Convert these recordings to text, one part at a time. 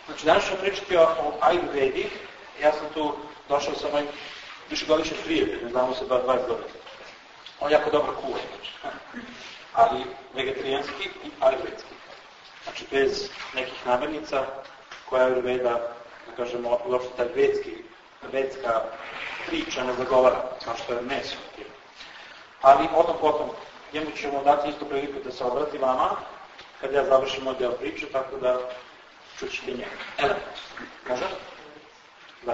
Znači, danas ćemo pričati o Ayurvedi. Ja sam tu došao sa mojim višegodišnjim prijateljem, znamo se 20 godina. On jako dobro kuva, ali vegetarijanski i ayurvedski. Znači, bez nekih namirnica koja Ayurveda, da kažemo, uopšte taj vedska priča ne zagovara, kao što je meso. Ali o tom potom, njemu ćemo dati isto priliku da se obrati vama, kad ja završim moj deo priče, tako da čućete njega. Može? Da.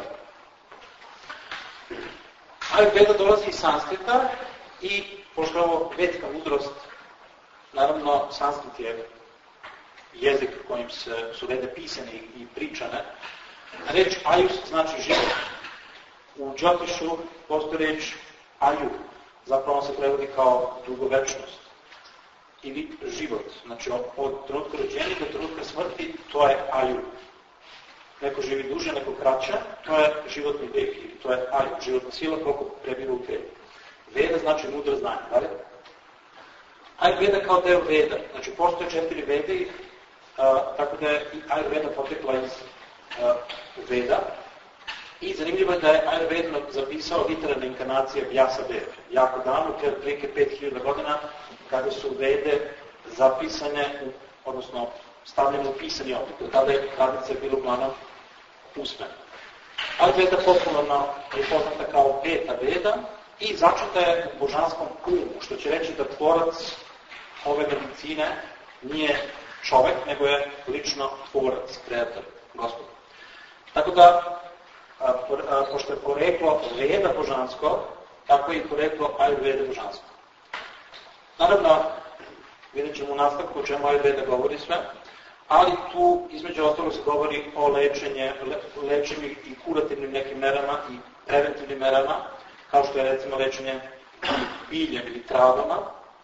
Ayurveda dolazi iz sanskrita i, pošto je ovo vedska mudrost, naravno, sanskrit je jezik kojim su vede pisane i pričane. Reč ajus znači život. U Džotišu postoji reč aju, zapravo se prevodi kao dugovečnost ili život. Znači od trenutka rođenja do trenutka smrti, to je aju. Neko živi duže, neko kraće, to je životni vek, ili to je aju, životna sila koliko prebiva u telu. Veda znači mudro znanje, dalje? Ayurveda kao deo Veda, znači postoje 4 Vede, tako da je i Ayurveda potekla iz Veda. I zanimljivo je da je Ayurveda zapisao literarna inkarnacija Vyasadeva. Jako davno, preke 5000 godina, kada su Vede zapisane, odnosno stavljene u pisani oblik. Tada je tradicija bila uglavnom usmena. Ayurveda popularno je poznata kao Peta Veda i začeta je u božanskom umu, što će reći da tvorac ove medicine nije čovek, nego je lično tvorac, kreator, gospod. Tako da, pošto je poreklo Veda božansko, tako je i poreklo Ayurveda božansko. Naravno, vidjet ćemo u nastavku o čemu Ayurveda govori sve, ali tu između ostalog se govori o lečenju i kurativnim nekim merama i preventivnim merama, kao što je recimo lečenje biljem ili travama,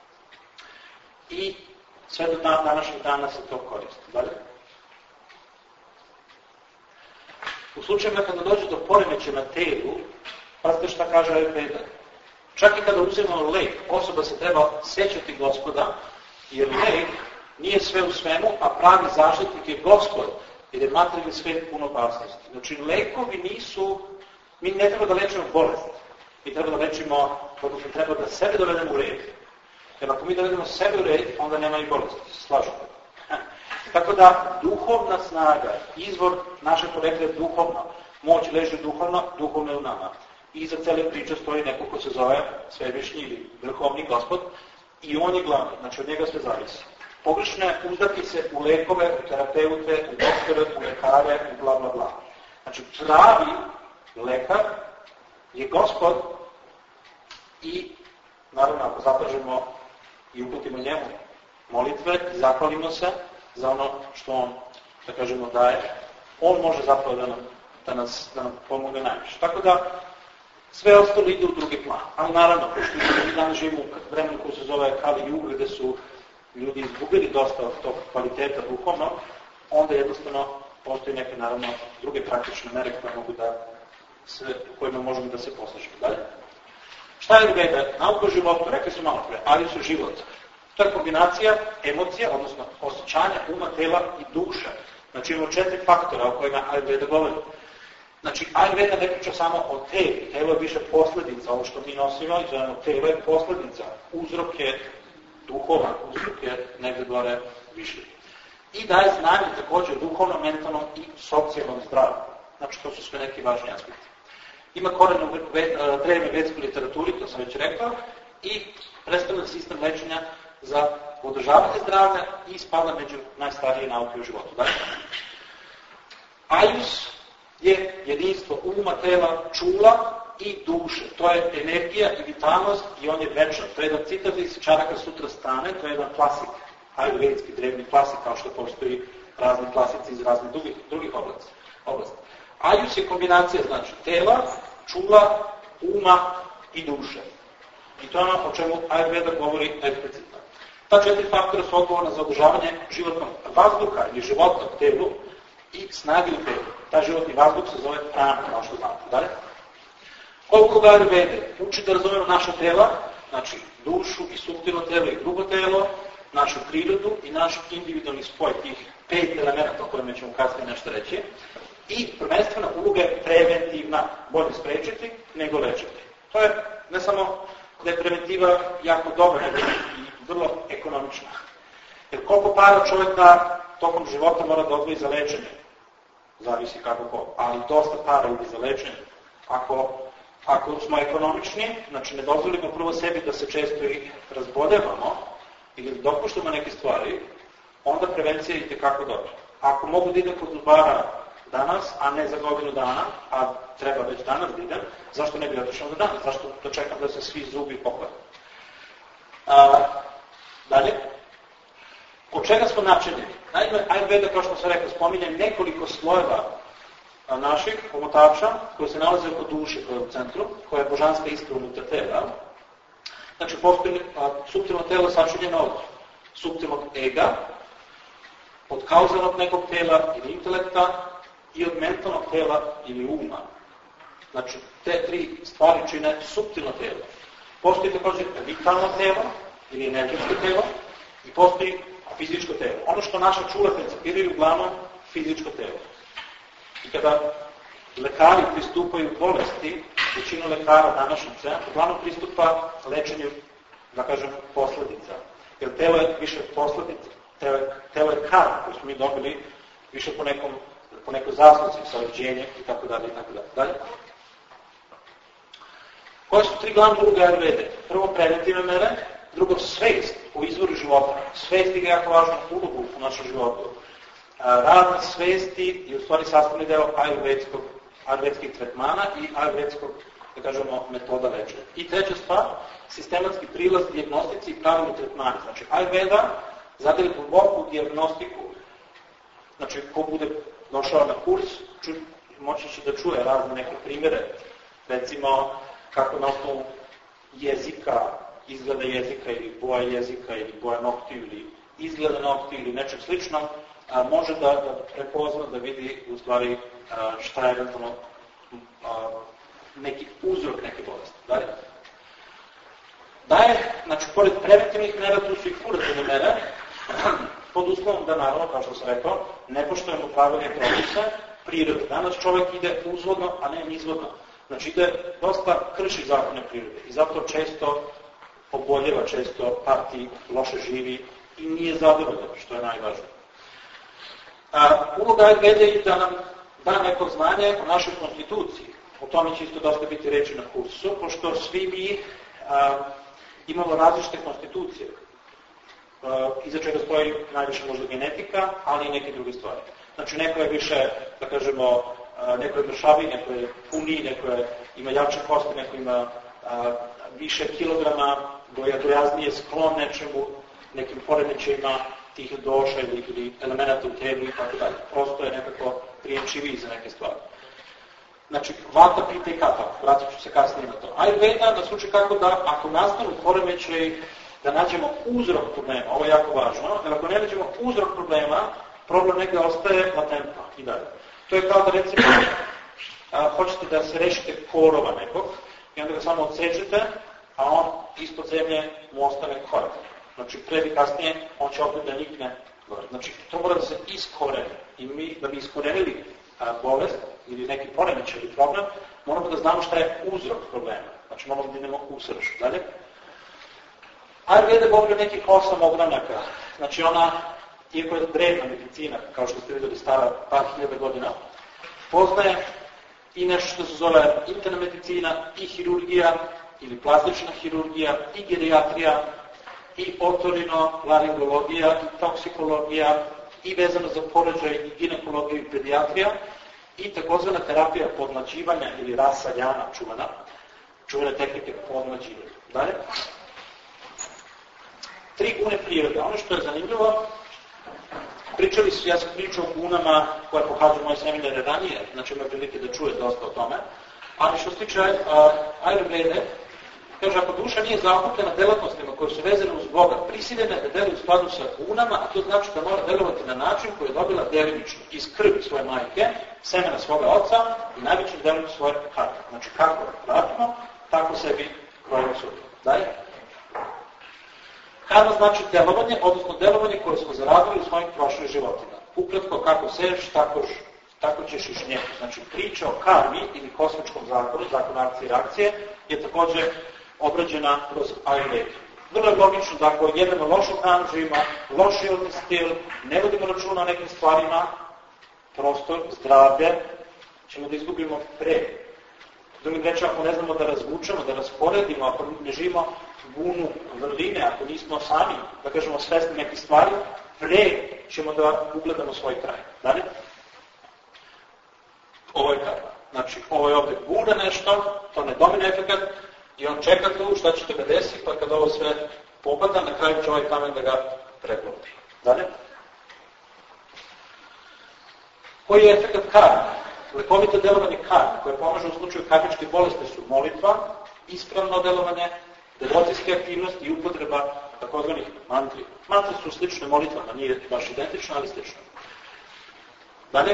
i sve do današnjeg dana se to koristi. Dalje? U slučajima kada dođe do poremećaja na telu, pazite šta kaže Ayurveda. Čak i kada uzimamo lek, osoba se treba sećati Gospoda, jer lek nije sve u svemu, a pravi zaštitnik je Gospod, jer je materijalni svet puno opasnosti. Znači, lekovi nisu, mi ne treba da lečimo bolest, mi treba da lečimo, odnosno treba da sebe dovedemo u red. Jer ako mi dovedemo sebe u red, onda nema i bolesti, se slažu. Tako da, duhovna snaga, izvor naše porekla je duhovno, moć leži duhovno je u nama. I iza cele priče stoji neko ko se zove Svevišnji ili Vrhovni Gospod i on je glavni, znači od njega sve zavisi. Pogrešno je uzdati se u lekove, u terapeute, u doktore, u lekare, u bla bla bla. Znači pravi lekar je Gospod i naravno ako zatražimo i uputimo njemu molitve i zahvalimo se za ono što on, da kažemo, daje, on može zapravo da nam pomogne najviše. Tako da sve ostalo ide u drugi plan. Ali naravno, pošto mi danas živimo u vremenu koji se zove Kali Yuga, gde su ljudi izgubili dosta od tog kvaliteta duhovno, onda jednostavno postoji neke, naravno, druge praktične mere u kojima možemo da se poslužimo. Dalje? Šta je Ayurveda? Nauka o životu, rekli su malo pre, ali su život. To je kombinacija emocija, odnosno osjećanja uma, tela i duše. Znači imamo 4 faktora o kojima Ayurveda govori. Znači, Ayurveda ne priča samo o teli. Telo je više posljedica, ovo što mi nosimo, i zovemo telo je posljedica. Uzrok je duhovan, uzrok je negde gore više. I daje znanje također duhovno, mentalno i socijalnom zdravlju. Znači, to su sve neki važni aspekti. Ima koren u drevnoj vedskoj literaturi, to sam već rekao, i predstavlja sistem lečenja za održavanje zdravlja i spada među najstarije nauke u životu. Dakle, Ajus je jedinstvo uma, tela, čula i duše. To je energija i vitalnost i on je večan. To je jedan citat iz Čaraka Sutra Stane, to je jedan klasik, ajurvedski drevni klasik, kao što postoji razni klasici iz raznih drugih oblasti. Ajus je kombinacija, znači, tela, čula, uma i duše. I to je ono o čemu Ayurveda govori eksplicitno. Ta 4 faktora su odgovorna za održavanje životnog vazduha ili života u telu i snage u telu. Ta životni vazduh se zove prana, kao što znate. Dalje? Koliko Ayurveda uči da razumemo naša tela, znači dušu i suptilno telo i grubo telo, našu prirodu i naš individualni spoj tih 5 elementa o kojima ćemo kasnije nešto reći. I prvenstvena uloga je preventivna, bolje sprečiti nego lečiti. To je ne samo da je preventiva jako dobra, nego i vrlo ekonomična. Jer koliko para čovjeka tokom života mora da odvoji za lečenje? Zavisi kako ko, ali dosta para ide za lečenje. Ako smo ekonomični, znači ne dozvolimo prvo sebi da se često i razboljevamo ili da dopuštamo neke stvari, onda prevencija je itekako dobra. Ako mogu da idem kod zubara danas, a ne za godinu dana, a treba već danas da idem, zašto ne bi otišao za danas? Zašto da čekam da se svi zubi poklade? Dalje. Od čega smo načinjeni? Naime, Ayurveda, kao što sam rekao, spominje nekoliko slojeva naših omotača koji se nalaze oko duše, koja je u centru, koja je božanska iskra unutar tela. Znači, postoji suptilno telo sačinjeno od suptilnog ega, od kauzalnog nekog tela ili intelekta i od mentalnog tela ili uma. Znači, te tri stvari čine suptilno telo. Postoji također vitalno telo ili energetsko telo i postoji fizičko telo. Ono što naša čula percipiraju uglavnom fizičko telo. I kada lekari pristupaju bolesti, većina lekara današnjice uglavnom pristupa lečenju, da kažem, posljedica. Jer telo je više posljedica. Telo je karma koju smo mi dobili više po nekoj zasluzi sa rođenjem i tako dalje i tako dalje. Koje su tri glavne uloge Ayurvede? Prvo, preventivne mere, drugo, svest o izvoru života. Svest je jako važna ulogu u našem životu. Rad na svesti je u stvari sastavni deo ajurvedskih tretmana i ajurvedskog, da kažemo, metoda lečenja. I treća stvar, sistematski prilaz dijagnostici i pravilni tretmani. Znači, Ayurveda zadeli duboku dijagnostiku. Znači, ko bude došao na kurs, moći će da čuje razne neke primjere. Recimo, kako na osnovu jezika, izgleda jezika ili boja jezika ili boja noktiju ili izgleda noktiju ili nečeg slično, može da prepozna, da vidi u stvari šta je eventualno neki uzrok neke bolesti. Dalje, znači, pored preventivnih mera, tu su i kurativne mere, pod uslovom da, naravno, kao što sam rekao, ne poštujemo pravila i propise prirode. Danas čovjek ide uzvodno, a ne nizvodno. Znači, ide dosta krši zakone prirode i zato često oboljeva, često pati, loše živi i nije zadovoljan, što je najvažnije. Uloga Ayurvede je da nam da neko znanje o našoj konstituciji. O tome će isto dosta biti reči na kursu, pošto svi mi imamo različite konstitucije. Iza čega stoji najviše možda genetika, ali i neke druge stvari. Znači, neko je više, da kažemo, neko je mršaviji, neko je puniji, neko ima jače kosti, neko ima više kilograma, gojaznije sklon nečemu, nekim poremećajima tih doša ili elemenata u telu i tako dalje. Prosto je nekako prijemčiviji za neke stvari. Znači, vata, pita i kata, vratit ću se kasnije na to. Ayurveda nas uči kako da, ako nastanu poremećaj, da nađemo uzrok problema. Ovo je jako važno, jer ako ne nađemo uzrok problema, problem negde ostaje latentno i dalje. To je kao da, recimo, hoćete da se rešite korova nekog i onda ga samo odsečete, a on ispod zemlje mu ostane korak. Znači, pre ili kasnije on će opet da nikne gore. Znači, to mora da se iskoreni. I mi, da bi iskorenili bolest ili neki poremećaj ili problem, moramo da znamo šta je uzrok problema. Znači, moramo da idemo u srž. Dalje. Ayurveda govori o nekih 8 ogranaka. Znači, ona, iako je drevna medicina, kao što ste vidjeli, stara par hiljada godina, poznaje i nešto što se zove interna medicina, i hirurgija, ili plastična hirurgija, i gerijatrija, i otorino-laringologija, i toksikologija, i vezano za porođaj, i ginekologiju, i pedijatrija, i takozvana terapija podmlađivanja ili rasaljana čuvene tehnike podmlađivanja. Dalje. 3 gune prirode. Ono što je zanimljivo, pričali su, ja sam pričao o gunama koje pohađaju moje seminare ranije, znači imaju prilike da čuje dosta o tome, ali što se tiče Ayurvede, kaže, ako duša nije zakupljena delatnostima koje su vezane uz Boga, prisiljena je da deli u skladu sa gunama, a to znači da mora delovati na način koji je dobila delimično iz krvi svoje majke, semena svoga oca i najvećim delom svoje harte. Znači, kako radimo, tako sebi krojimo sutra. Dalje. Karma znači delovanje, odnosno delovanje koje smo zaradili u svojim prošlim životima. ukratko kako seješ, tako ćeš i žnjeti. Znači priča o karmi ili kosmičkom zakonu, zakonu akcije i reakcije, je također obrađena kroz Ayurvedu. Vrlo je logično da ako jedemo lošu hranu, živimo loš životni stil, ne vodimo računa o nekim stvarima, prostor, zdravlje, ćemo da izgubimo pre. Drugim reći, ako ne znamo da razvučemo, da rasporedimo, ako ne živimo gunu vrline, ako nismo sami, da kažemo, svesni nekih stvari, pre ćemo da ugledamo svoj kraj. Dalje? Ovo je karma. Znači, ovo je ovdje gura nešto, to ne domine efekat, i on čeka tu šta će ga desi, pa kad ovo sve popada, na kraju će ovaj kamen da ga preklopi. Dalje? Koji je efekat karme? Lekovito delovanje karme, koje pomaže u slučaju karmičke bolesti su molitva, ispravno delovanje, devocijske aktivnosti i upotreba takozvanih mantri. Mantri su slične molitvama, nije baš identično, ali slično. Dalje?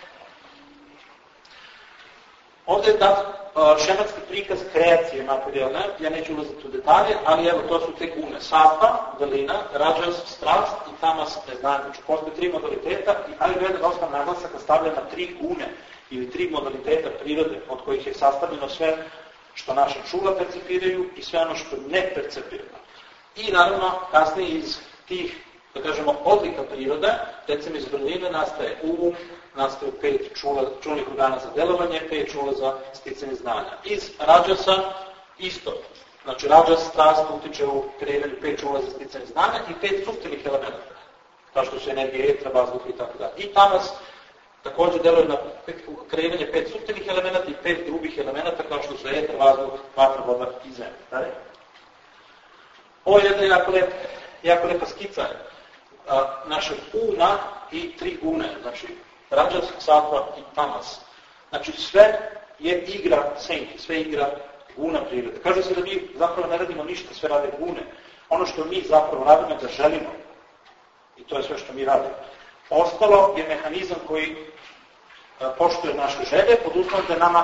Ovdje je dat šematski prikaz kreacije materijalne, ja neću ulaziti u detalje, ali evo to su te gune. Sattva, vrlina, rađas, strast i tamas, neznanje. Znači postoje 3 modaliteta i Ayurveda dosta naglasaka stavlja na 3 gune ili 3 modaliteta prirode od kojih je sastavljeno sve što naše čula percipiraju i sve ono što ne percipiramo. I naravno kasnije iz tih, da kažemo, odlika prirode, recimo iz vrline nastaje nastaju 5 čulnih organa za delovanje, 5 čula za sticanje znanja. Iz rađasa isto. Znači rađas, strast utiče u kreiranju 5 čula za sticanje znanja i 5 suptilnih elementa, kao što su energije, etra, vazduh i tako dalje. I tamas također deluje na kreiranje 5 suptilnih elementa i 5 grubih elementa, kao što su etra, vazduh, vatra, voda i zemlja. Ovo je jedna jako lepa skica našeg una i 3 gune, znači rađas, sattva i tamas. Znači sve je igra senki, sve je igra guna prirode. Kaže se da mi zapravo ne radimo ništa, sve rade gune. Ono što mi zapravo radimo je da želimo. I to je sve što mi radimo. Ostalo je mehanizam koji poštuje naše želje, pod uslovom da nama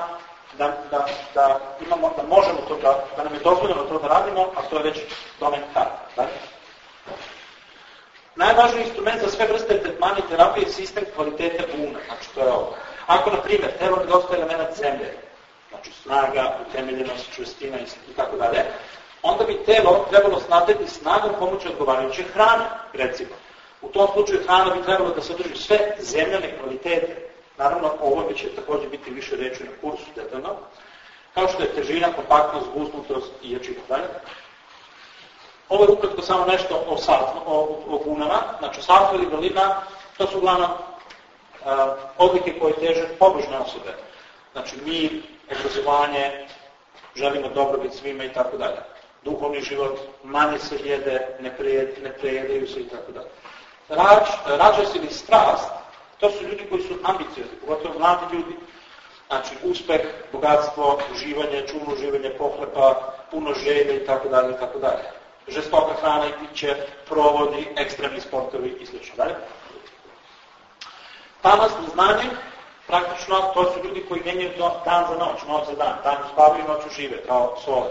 da možemo to da nam je dozvoljeno to da radimo, a to je već domen karma. Najvažniji instrument za sve vrste tretmana i terapije je sistem kvalitete guna. Znači to je ovo. Ako, na primjer, telo nedostaje element zemlje, znači snaga, utemeljenost, čvrstina i tako dalje, onda bi telo trebalo snabdeti snagom pomoću odgovarajuće hrane, recimo. U tom slučaju hrana bi trebalo da sadrži sve zemljane kvalitete. Naravno, ovo će također biti više reči na kursu detaljno, kao što je težina, kompaktnost, gusnutost i jačina. Ovo je ukratko samo nešto o gunama. Znači, sattva ili vrlina, to su uglavnom odlike koje teže pobožne osobe. Znači, mir, obrazovanje, želimo dobrobit svima i tako dalje. Duhovni život, manje se jede, ne prejedaju se i tako dalje. Rađas ili strast, to su ljudi koji su ambiciozni, pogotovo mladi ljudi. Znači, uspeh, bogatstvo, uživanje, čulno uživanje, pohlepa, puno želje i tako dalje i tako dalje. Žestoka hrana i piće, provodi, ekstremni sportovi i sl. Tamas, znanje, praktično to su ljudi koji menjaju dan za noć za dan. Dan spavaju i noću žive, kao sole.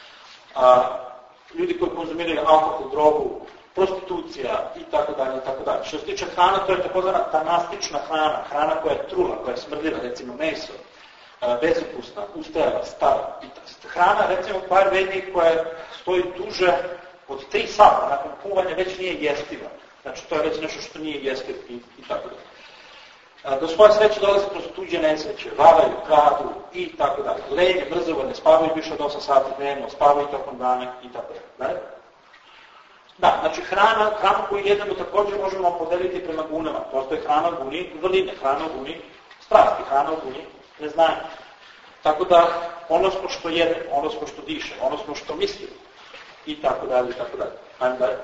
Ljudi koji konzumiraju alkohol, drogu, prostitucija i tako dalje i tako dalje. Što se tiče hrana, to je takozvana tanastična hrana, hrana koja je trula, koja je smrdljiva, recimo meso, bezukusna, ustajala, stara. Hrana, recimo, u Ayurvedi koja stoji duže od 3 sata, nakon kuvanja već nije jestiva. Znači, to je već nešto što nije jestiv i tako dalje. Do svoje sreće dolaze kroz tuđe nesreće, varaju, kradu i tako dalje. Lenje, brzova, ne spavaju više od 8 sati dnevno, spavaju tokom dana i tako dalje. Da, znači hranu koju jedemo također možemo podeliti prema gunama. Postoje hrana u guni vrline, hrana u guni strasti, hrana u guni neznanja. Tako da ono smo što jedemo, ono smo što diše, ono smo što mislimo i tako dalje i tako dalje. Ajmo dalje.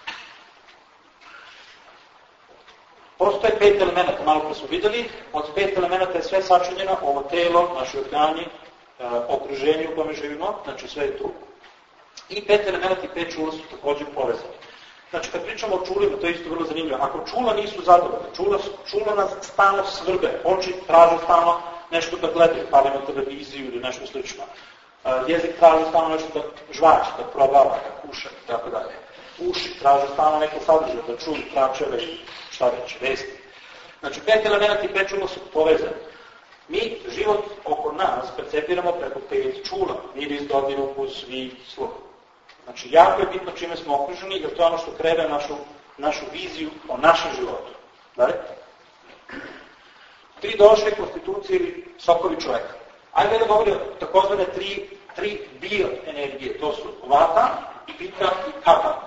Postoje 5 elementa, malo pre smo vidjeli. Od 5 elementa je sve sačinjeno, ovo telo, naši organi, okruženje u kome živimo, znači sve je tu. I 5 elementa i 5 čula su također povezani. Znači, kad pričamo o čulima, to je isto vrlo zanimljivo. Ako čula nisu zadovoljne, čula nas stalno svrbe, oči traže stalno nešto da gledaju, palimo televiziju ili nešto slično. Jezik traže stalno nešto da žvači, da probava, da kuša i tako dalje. Uši traže stalno neko sadržaj, da čuju tračeve, šta već, vesti. Znači, 5 elementa i 5 čula su povezani. Mi život oko nas percepiramo preko 5 čula. Miris, dodir, ukus, vid, sluh. Znači, jako je bitno čime smo okruženi, jer to je ono što kreira našu viziju o našem životu. Dalje? 3 došle konstitucije ili sokovi čoveka. Ajde da govori o takozvane 3 bioenergije. To su vata, pita i kapa.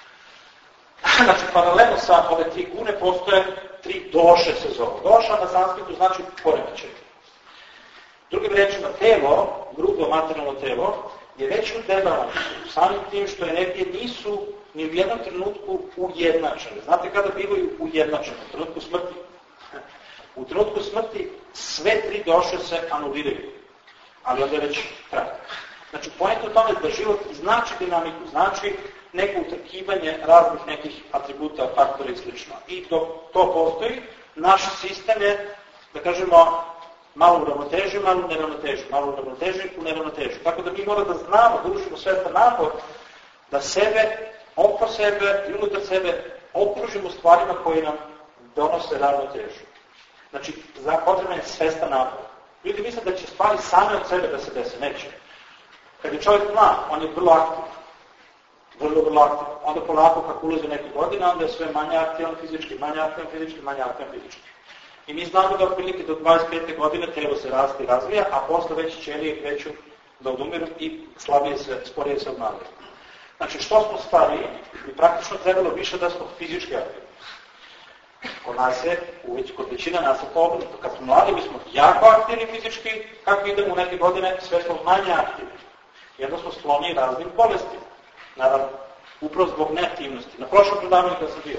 Znači, paralelno sa ove 3 gune postoje 3 doše se zove. Doša na sanskritu znači poremećaj. Drugim rečima, telo, grubo materijalno telo, je već u debalansu, samim tim što energije nisu ni u jednom trenutku ujednačene. Znate kada bivaju ujednačene? U trenutku smrti. U trenutku smrti sve 3 doše se anuliraju. Ali onda je već kraj. Znači, poenta u tome da život znači dinamiku, znači neko utrkivanje raznih nekih atributa, faktora i sl. I dok to postoji, naš sistem je, da kažemo, malo u ravnoteži, malo u neravnoteži, malo u ravnoteži, u neravnoteži. Tako da mi moramo da znamo, da uložimo svestan napor, da sebe, oko sebe i unutar sebe okružimo stvarima koje nam donose ravnotežu. Znači, potreban je svestan napor. Ljudi misle da će stvari same od sebe da se dese, neće. Kad je čovjek mlad, on je vrlo aktivan. Vrlo aktivan. Onda polako kako ulaze neke godine, onda je sve manje aktivan fizički, manje aktivan fizički, manje aktivan fizički. I mi znamo da otprilike do 25. godine telo se raste i razvija, a posle već ćelije kreću da odumiru i sporije se obnavljaju. Znači, što smo stariji, bi praktično trebalo više da smo fizički aktivni. Kod nas je, kod većina nas je to obrnuto. Kad smo mladi, mi smo jako aktivni fizički, kako idemo u neke godine, sve smo manje aktivni. Jedno smo skloni raznim bolestima. Naravno, upravo zbog neaktivnosti. Na prošlom predavanju kada sam bio,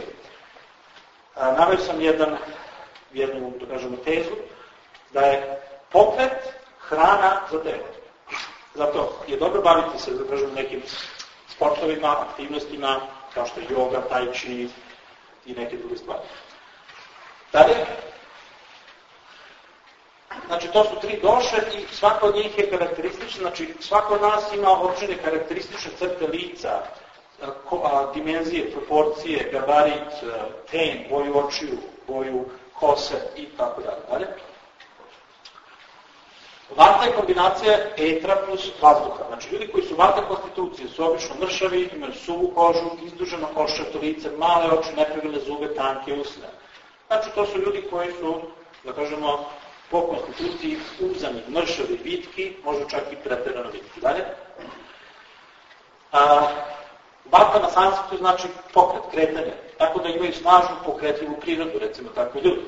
naveo sam jednu, da kažemo, tezu, da je pokret hrana za telo. Zato je dobro baviti se, da kažemo, nekim sportovima, aktivnostima, kao što je yoga, tai chi i neke druge stvari. Dalje, znači to su 3 doše i svaka od njih je karakteristična, znači svako od nas ima određene karakteristične crte lica, dimenzije, proporcije, gabarit, ten, boju očiju, boju kose i tako dalje. Vata je kombinacija etra plus vazduha. Znači ljudi koji su vata konstitucije su obično mršavi, imaju suvu kožu, izduženo koščato lice, male oči, nepravilne zube, tanke usne. Znači to su ljudi koji su, da kažemo, po konstituciji uzani, mršavi, vitki, možda čak i preterano vitki. Dalje. Vata na sanskritu znači pokret, kretanje. Tako da imaju snažnu pokretljivu prirodu, recimo takvi ljudi.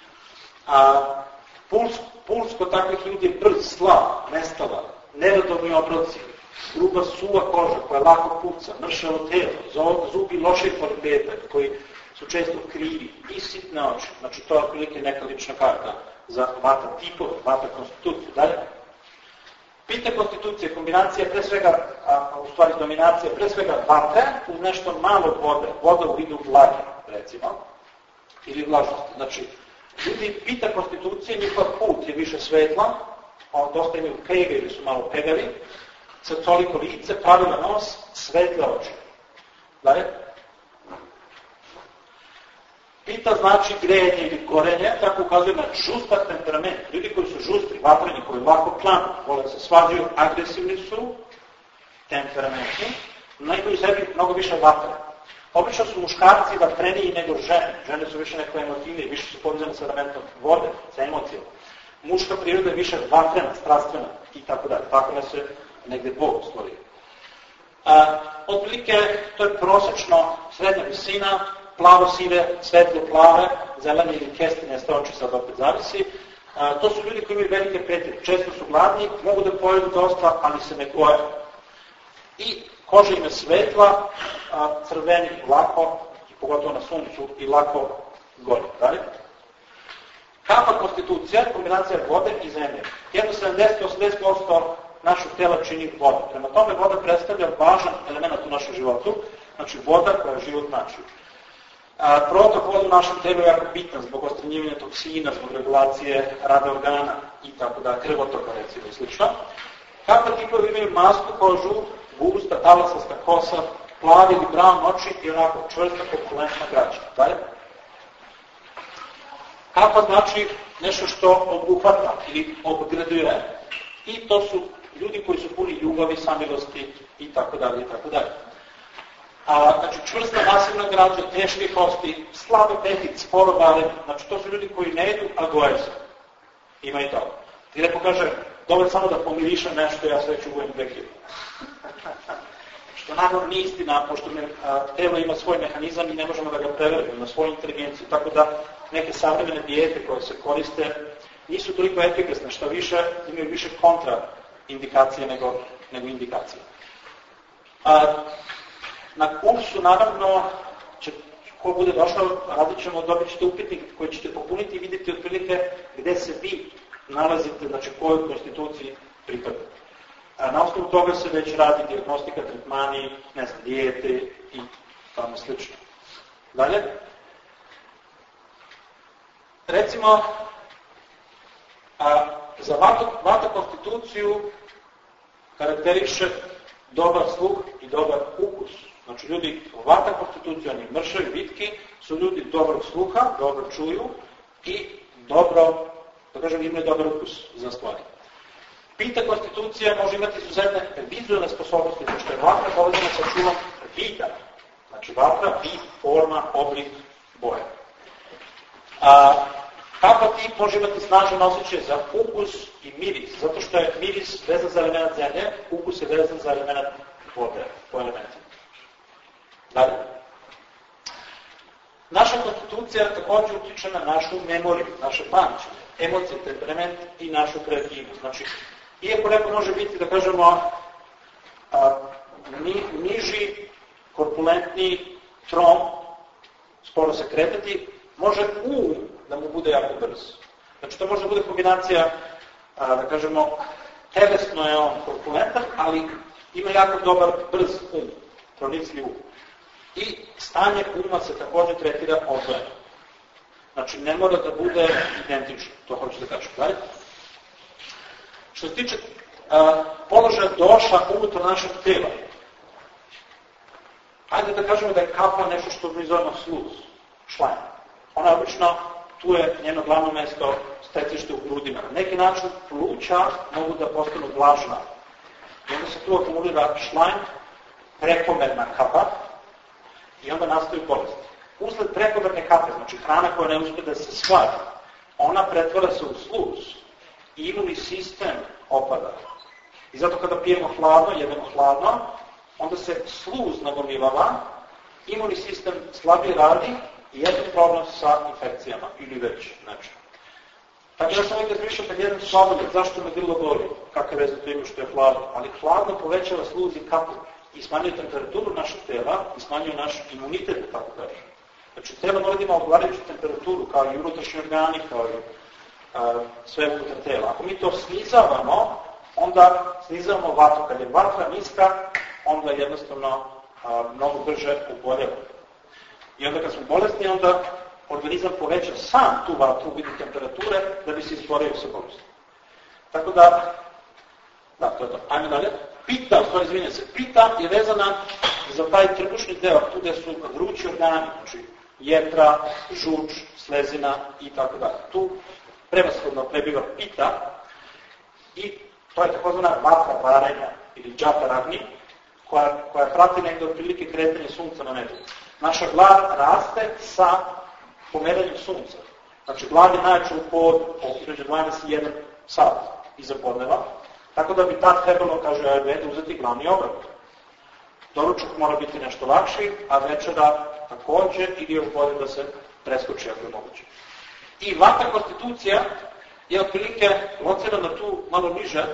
Puls kod takvih ljudi je brz, slab, nestalan, neredovni obroci, gruba suva koža koja lako puca, mršavo telo, zubi loših kvaliteta koji su često krivi i sitne oči. Znači to je otprilike neka lična karta za vata tipove, vata konstituciju. Dalje. Pita konstitucija, kombinacija pre svega, u stvari dominacija pre svega vatre uz nešto malo vode, voda u vidu vlage, recimo, ili vlažnosti. Znači, ljudi pita konstitucije, njihov put je više svetla, dosta imaju pege ili su malo pegavi, crcoliko lice, pravilan nos, svetle oči. Dalje. Pita znači grejanje ili korenje, tako ukazuje na žustar temperament. Ljudi koji su žustri, vatreni, koji lako planu, vole se svađaju, agresivni su, temperamentni, imaju u sebi mnogo više vatre. Obično su muškarci vatreniji nego žene. Žene su više neko emotivnije, više su povezane sa elementom vode, sa emocijom. Muška priroda je više vatrena, strastvena i tako dalje. Tako nas se negde Bog stvorio. Otprilike, to je prosečno srednja visina, plavo-sive, svetlo-plave, zelene ili kestine oči, sad opet zavisi. To su ljudi koji imaju velike pretnje. Često su gladni, mogu da pojedu dosta, ali se ne goje. I koža im je svetla, crveni lako, pogotovo na suncu, i lako gori. Dalje. Kapa konstitucija, kombinacija vode i zemlje. Jedno 70-80% našeg tela čini voda. Prema tome, voda predstavlja važan element u našem životu, znači voda koja je život znači. Protok vode u našem telu je jako bitan zbog odstranjivanja toksina, zbog regulacije rada organa i tako da, krvotoka recimo i slično. Kapa tipovi imaju masnu kožu, gusta, talasasta kosa, plavi ili brown oči i onako čvrsta, korpulentna građa. Dalje. Kapa znači nešto što obuhvata ili obgraduje. I to su ljudi koji su puni ljubavi, samilosti i tako dalje i tako dalje. Znači čvrsta masivna građa, teške kosti, slabe peti, sporo bale, znači to su ljudi koji ne jedu, a goje se. Ima i to. Ti neko kaže, dobro samo da pomirišem nešto, ja sve ću uvijem 2000. Što naravno nije istina, pošto telo ima svoj mehanizam i ne možemo da ga preverimo, ima svoju inteligenciju, tako da neke savremene dijete koje se koriste nisu toliko efikasne, što više imaju više kontraindikacije nego indikacije. Na kursu, naravno, ko bude došao, radit ćemo, dobit ćete upitnik koji ćete popuniti i vidjeti otprilike gde se vi nalazite, znači kojoj konstituciji pripadate. Na osnovu toga se već radi dijagnostika, tretmani, dijete i tamo slično. Dalje. Recimo, za vata konstituciju karakteriše dobar sluh i dobar ukus. Znači ljudi vata konstituciju, oni mršavi, vitki, su ljudi dobrog sluha, dobro čuju i dobro, da kažem, imaju dobar ukus za stvari. Pita konstitucija može imati izuzetne vizualne sposobnosti, što je vatra povezana sa čulom vida. Znači vatra, vid, forma, oblik, boja. Kapa tip može imati snažan osjećaj za ukus i miris, zato što je miris vezan za element zemlje, ukus je vezan za element vode, po elementima. Dalje. Naša konstitucija također utiče na našu memoriju, naše pamćenje, emocije, temperament i našu kreativnost. Znači, iako neko može biti, da kažemo, niži, korpulentni, trom, sporo se kretati, može da mu bude jako brz. Znači, to može da bude kombinacija, da kažemo, telesno je on korpulentan, ali ima jako dobar, brz pronicljiv I stanje uma se također tretira odvojeno. Znači, ne mora da bude identično, to hoću da kažem. Dalje. Što se tiče položaja doša unutar našeg tela, ajde da kažemo da je kapa nešto što mi zovemo sluz, šlajn. Ona obično, tu je njeno glavno mesto, stecište u grudima. Na neki način pluća mogu da postanu vlažna. I onda se tu akumulira šlajn, prekomerna kapa, i onda nastaju bolesti. Usled prekomerne kape, znači hrana koja ne uspije da se shvati, ona pretvara se u sluz i imunni sistem opada. I zato kada pijemo hladno, jedemo hladno, onda se sluz nagomilava, imunni sistem slabije radi i jedan problem sa infekcijama ili već nečem. Tako da sam uvijek razmišljao kad jedan sladoled, zašto me grlo boli, kakve veze to ima što je hladno, ali hladno povećava sluz i kapu i smanjuje temperaturu našeg tela i smanjuje naš imunitet, tako kaže. Znači, telo mora da ima odgovarajuću temperaturu, kao i unutrašnji organi, kao i sve unutar tela. Ako mi to snizavamo, onda snizavamo vatru. Kad je vatra niska, onda jednostavno mnogo brže oboljeva. I onda kad smo bolesni, onda organizam poveća sam tu vatru u vidu temperature da bi se izborio sa bolestom. Tako da, to je to. Ajme dalje. Pita, pita je vezana za taj trbušni deo, tu gde su vrući organi, znači jetra, žuč, slezina i tako dalje. Tu prevashodno prebiva pita i to je takozvana vatra varenja ili džata ragni, koja prati negde otprilike kretanje sunca na nebu. Naša glad raste sa pomeranjem sunca. Znači glad je najjača u povodu, između 12 i 1 sat iza podneva, tako da bi tad trebalo, kaže Ayurveda, uzeti glavni obrok. Doručak mora biti nešto lakši, a večera također ili je bolje da se preskoči ako je moguće. I vata konstitucija je otprilike locirana tu malo niže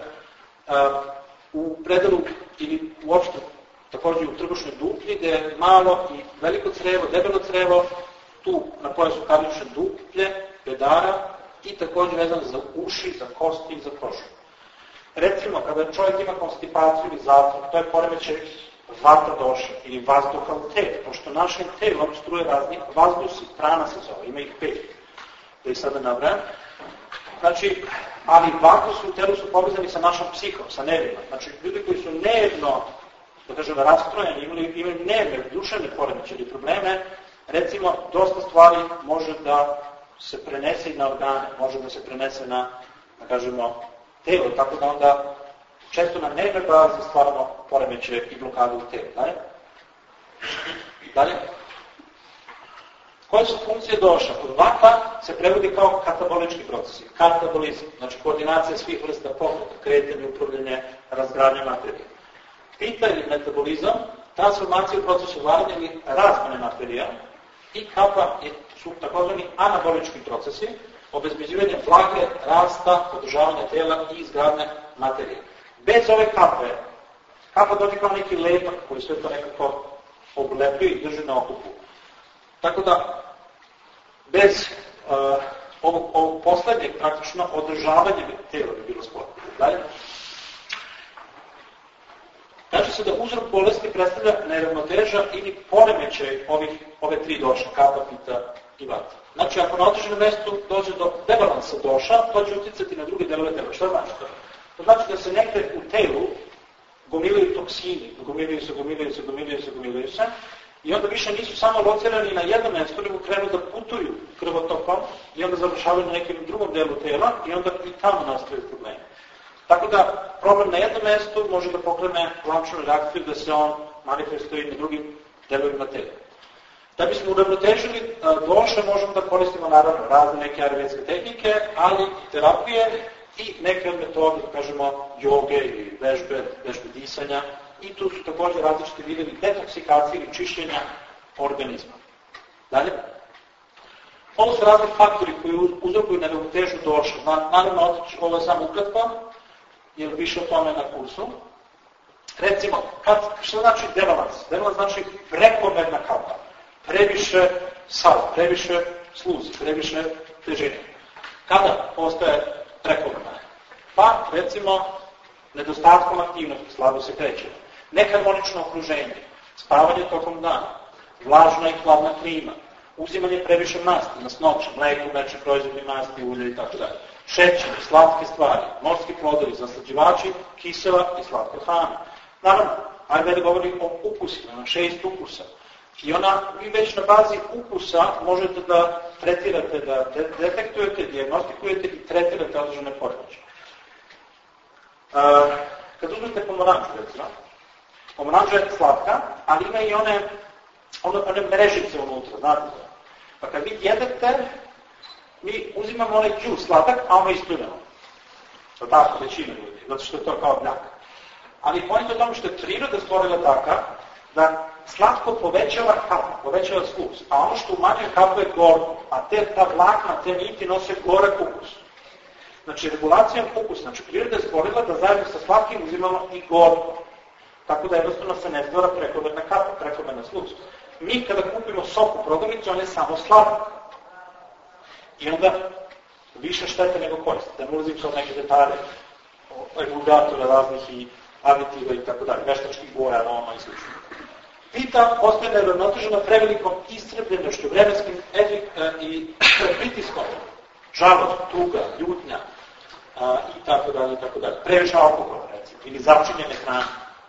u predelu ili uopšte također u trbušnoj duplji, gde je malo i veliko crevo, debelo crevo, tu na pojasu karnične duplje, bedara i također vezano za uši, za kosti i za kožu. Recimo, kada čovjek ima konstipaciju ili zatvor, to je poremećaj vata doša ili vazduhalitet, pošto našim telom struje razni vazdusi, prana se zove, ima ih 5, da ih sada nabrajam. Znači, ali vazdusi u telu su povezani sa našom psihom, sa nervima. Znači, ljudi koji su nervno, da kažem, rastrojeni, imaju nervne, duševne poremeće ili probleme, recimo, dosta stvari može da se prenese i na organe, može da se prenese na, da kažemo, telo, tako da onda često na dnevnoj bazi stvaramo poremećaje i blokadu u telu. Dalje? Koje su funkcije doša? Vata se prevodi kao katabolički procesi, katabolizam, znači koordinacija svih vrsta pokreta, kretanje, upravljanje, razgradnja materije. Pita ili metabolizam, transformacija u procesu varenja ili razmene materija, i kapha su takozvani anabolički procesi, obezbeđivanje vlage, rasta, održavanja tela i izgradnje materije. Bez ove kapha dođe kao neki lepak koji sve to nekako oblepio i drži na okupu. Tako da, bez ovog poslednjeg, praktično, održavanje tela bi bilo sporno. Dalje. Znači se da uzrok bolesti predstavlja neravnoteža ili poremećaj ove tri doša, kapha, pita i vata. Znači, ako na određenom mestu dođe do debalansa doša, to će uticati na druge delove tela. Šta znači to? To znači da se negde u telu gomilaju toksini, gomilaju se, i onda više nisu samo locirani na jednom mjestu, nego krenu da putuju krvotokom i onda završavaju na nekim drugom delu tela i onda i tamo nastaju problemi. Tako da problem na jednom mjestu može da pokrene lančanu reakciju da se on manifestuje i na drugim delovima tela. Da bismo uravnotežili doše, možemo da koristimo naravno razne neke ajurvedske tehnike, ali i terapije i neke od metode, da kažemo, joge ili vežbe disanja. I tu su također različiti vidovi detoksikacije ili čišćenja organizma. Dalje. Ovo su razni faktori koji uzrokuju neravnotežu doša. Naravno, ovo je samo ukratko, jer više o tome na kursu. Recimo, što znači debalans? Debalans znači prekomerna kapha. Previše sal, previše sluzi, previše težine. Kada postaje prekomerna? Pa, recimo, nedostatkom aktivnosti, slabo se kreće. Neharmonično okruženje, spavanje tokom dana, vlažna i hladna klima, uzimanje previše masti, masnoće, mleko, mlečni proizvodi, masti, ulje itd. Šećer, slatke stvari, morski plodovi, zaslađivači, kisela i slatka hrana. Naravno, Ajurveda govori o ukusima, na 6 ukusa. I vi već na bazi ukusa možete da tretirate, da detektujete, dijagnostikujete i tretirate određene poremećaje. Kad uzmete pomoranđu, recimo, pomoranđa je slatka, ali ima i one mrežice unutra, znate to. Pa kad vi jedete, mi uzimamo onaj džus sladak, a ono ispljunemo. To je tako većina ljudi, zato što je to kao bljak. Ali pojento je tome što je priroda stvorila taka, da slatko povećava kapha, povećava sluz, a ono što umanjuje kapha je gorko, a ta vlakna, te niti nose gorak ukus. Znači, regulacijom ukusa, znači priroda je stvorila da zajedno sa slatkim uzimamo i gorko. Tako da jednostavno se ne stvara prekomerna kapha, prekomerna sluz. Mi kada kupimo sok u prodavnici, on je samo sladak. I onda više štete nego koriste. Da ne ulazim sa neke detalje, emulgatora raznih i aditiva i tako dalje, veštačkih boja, aroma i sl. Pita postaje neravnotežena prevelikom iscrpljenošću, vremenskim i pritiskom, žalost, tuga, ljutnja i tako dalje, i tako dalje. Previše alkohola, recimo, ili začinjene hrane.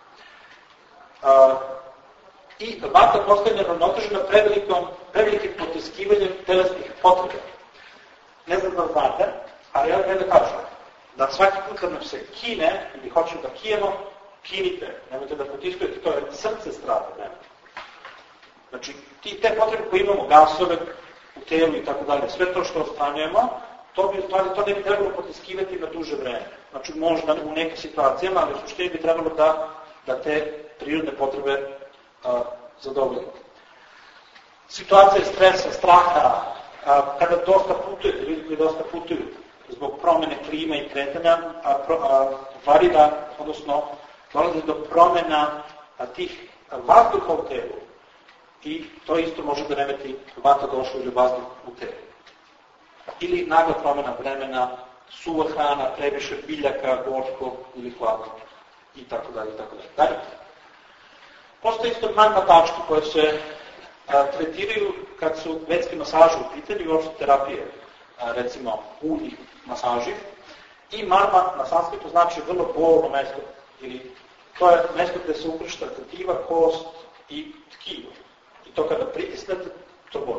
I vata postaje neravnotežena prevelikim potiskivanjem telesnih potreba. Ne znam da znate, ali ja da kažem da svaki put kad nam se kine ili hoćemo da kijemo, kinite, nemojte da potiskujete, to je srce strada. Znači, te potrebe koje imamo, gasove u telu i tako dalje, sve to što ostranjujemo, to ne bi trebalo potiskivati na duže vreme. Znači, možda u nekim situacijama, ali u suštini bi trebalo da te prirodne potrebe zadovoljimo. Situacija stresa, straha, kada dosta putujete, ljudi koji dosta putuju zbog promene klime i kretanja, varira, odnosno dolazi do promena tih vazduha u telu i to isto može da remeti vata doša ili vazduh u telu. Ili nagla promena vremena, suva hrana, previše biljaka, gorko ili hladno i tako dalje, i tako dalje. Dalje. Postoje isto marma tačke koje se tretiraju kad su vetske masaže u pitanju i uopšte terapije, recimo uljih masaži. I marma na sanskritu znači vrlo bolno mesto, ili to je mesto gde se ukršta tetiva, kost i tkivo. I to kada pritisnete, to boli.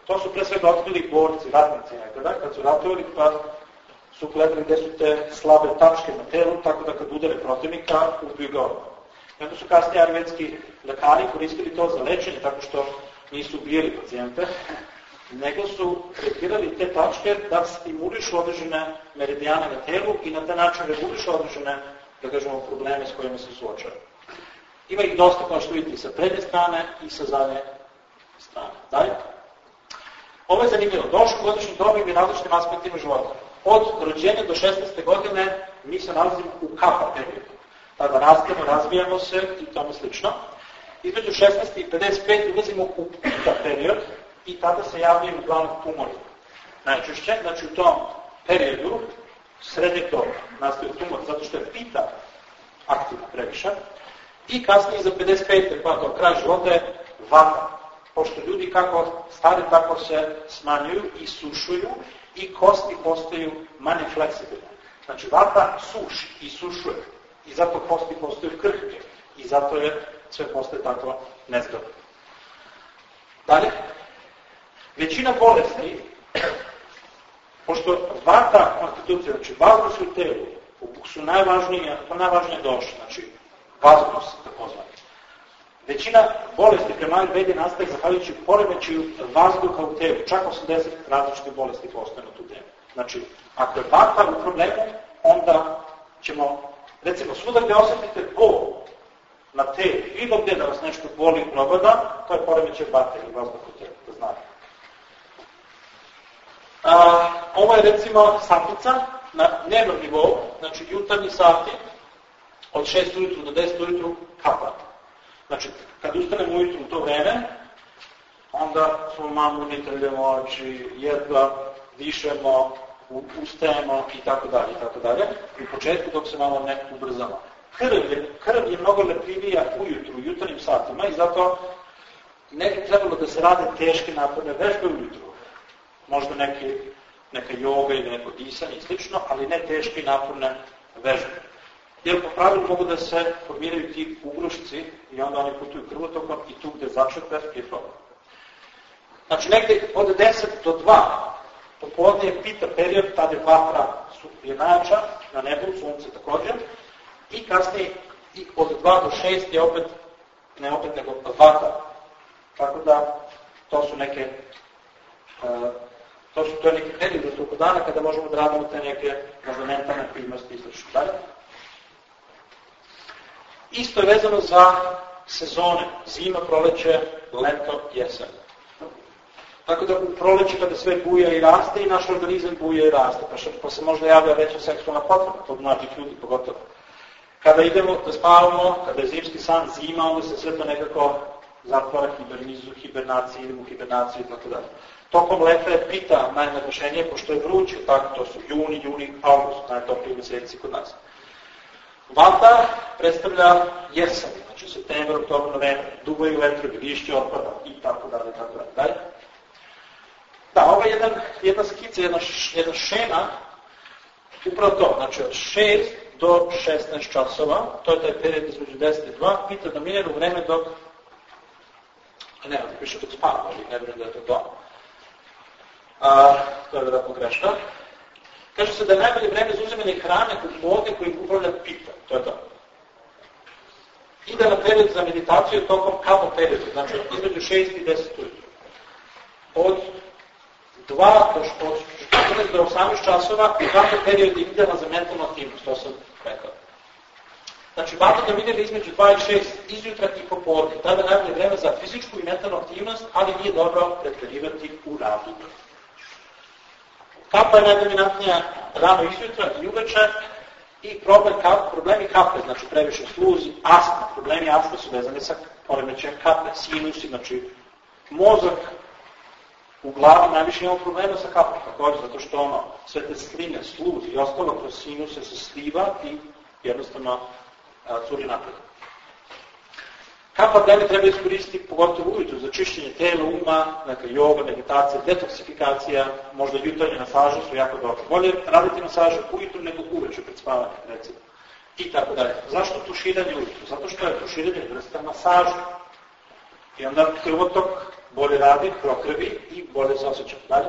To su pre svega otkrili borci, ratnici nekada, kad su ratovali pa su gledali gde su te slabe tačke na telu, tako da kad udare protivnika, ubiju ga odmah. I onda su kasnije ajurvedski lekari koristili to za lečenje, tako što nisu ubijali pacijente, nego su tretirali te tačke da stimulišu određene meridijane na telu i na taj način regulišu određene, da kažemo, probleme s kojima se suočavaju. Ima ih dosta, kao što vidite, i sa prednje strane i sa zadnje strane. Dalje. Ovo je zanimljivo. Došlo u godišnjim dobim i različitim aspektima života. Od rođenja do 16. godine mi se nalazimo u kappa periodu. Tada rastemo, razvijamo se i tome slično. Između 16. i 55. ulazimo u pita period i tada se javljaju uglavnom tumori. Najčešće, znači u tom periodu srednjeg doba nastaju tumor, zato što je pita aktivna previše. I kasnije za 55. pa do kraja života je vata. Pošto ljudi kako stari, tako se smanjuju i sušuju i kosti postaju manje fleksibilne. Znači vata suši i sušuje i zato kosti postaju krhke i zato je sve postaje tako nezgodno. Dalje, većina bolesti, pošto vata konstitucija, znači vazduh u telu, su najvažnije došle, znači vazduh takozvani. Većina bolesti prema Ajurvedi nastaje zahvaljujući poremećaju vazduha u telu. Čak 80 različite bolesti postoje na tu temu. Znači, ako je vata u problemu, onda ćemo, recimo, svuda gde osjetite bol na telu, bilo gde da vas nešto boli i probada, to je poremećaj vate ili vazduha u telu, da znate. Ovo je, recimo, satnica na dnevnom nivou, znači jutarnji sati, od 6 ujutru do 10 ujutru kappa. Znači, kad ustanemo ujutru u to vreme, onda smo mamuni, trljamo oči, jedva dišemo, ustajemo i tako dalje. U početku dok se malo ne ubrzamo. Krv je mnogo lepljivija ujutru, u jutarnjim satima i zato ne bi trebalo da se rade teške naporne vežbe ujutru. Možda neka joga ili neko disanje i slično, ali ne teške naporne vežbe. Jer po pravilu mogu da se formiraju ti ugrušci i onda oni putuju krvotokom i tu gde začepe je problem. Znači negde od 10 do 2 popodne je pita period, tada je vatra je najjača na nebu, sunce također, i kasnije i od 2 do 6 je opet, ne opet nego vata. Tako da to su neke, to je neki period u toku dana kada možemo da radimo te neke možda mentalne aktivnosti i slično. Dalje. Isto je vezano za sezone, zima, proleće, leto, jesen. Tako da u proleće kada sve buja i raste i naš organizam buja i raste, pa se možda javlja veća seksualna potreba kod mlađih ljudi pogotovo. Kada idemo da spavamo, kada je zimski san, zima, onda se sve to nekako zatvara, hibernaciji, idemo u hibernaciju itd. Tokom leta je pita najnaglašenije, pošto je vruće, tako to su juni, august, najtopliji meseci kod nas. Vata predstavlja jesen, znači septembar, oktobar, novembar, duvaju vetrovi, lišće otpada i tako dalje. Da, ovo je jedna skica, jedna šema, upravo to, znači od 6 do 16 časova, to je taj period između 10 i 2, pita da minira u vreme dok, ne, ovdje piše dok spava, ali ne vrem da je to. To je vjerojatno greška. Kaže se da je najbolje vreme za uzimanje hrane u podne koji upravlja pita, to je to. Idealan period za meditaciju je tokom kappa periodu, znači između 6 i 10 ujutru. Od 2 do 18 časova i kappa period je idealan za mentalnu aktivnost, to sam rekao. Znači, vata da vidjeli između 2 i 6 izjutra i popodne. Tada je najbolje vreme za fizičku i mentalnu aktivnost, ali nije dobro pretjerivati u radu. Kappa je najdominantnija rano izjutra i uveče i problemi kape, znači previše sluzi, astma. Problemi astma su vezani sa poremećajem kape, sinusi, znači mozak u glavi najviše imamo problema sa kapom, također, zato što sve te sline, sluz i ostalo kroz sinuse se sliva i jednostavno curi napred. Kappa vreme treba iskoristiti pogotovo ujutru za čišćenje tela, uma, neka joga, meditacija, detoksifikacija, možda jutarnje masaže su jako dobro. Bolje raditi masaže ujutru nego uveče pred spavanje, recimo. I tako dalje. Zašto tuširanje ujutru? Zato što je tuširanje vrsta masaža. I onda krvotok bolje radi, prokrvi i bolje se osjeća. Dalje.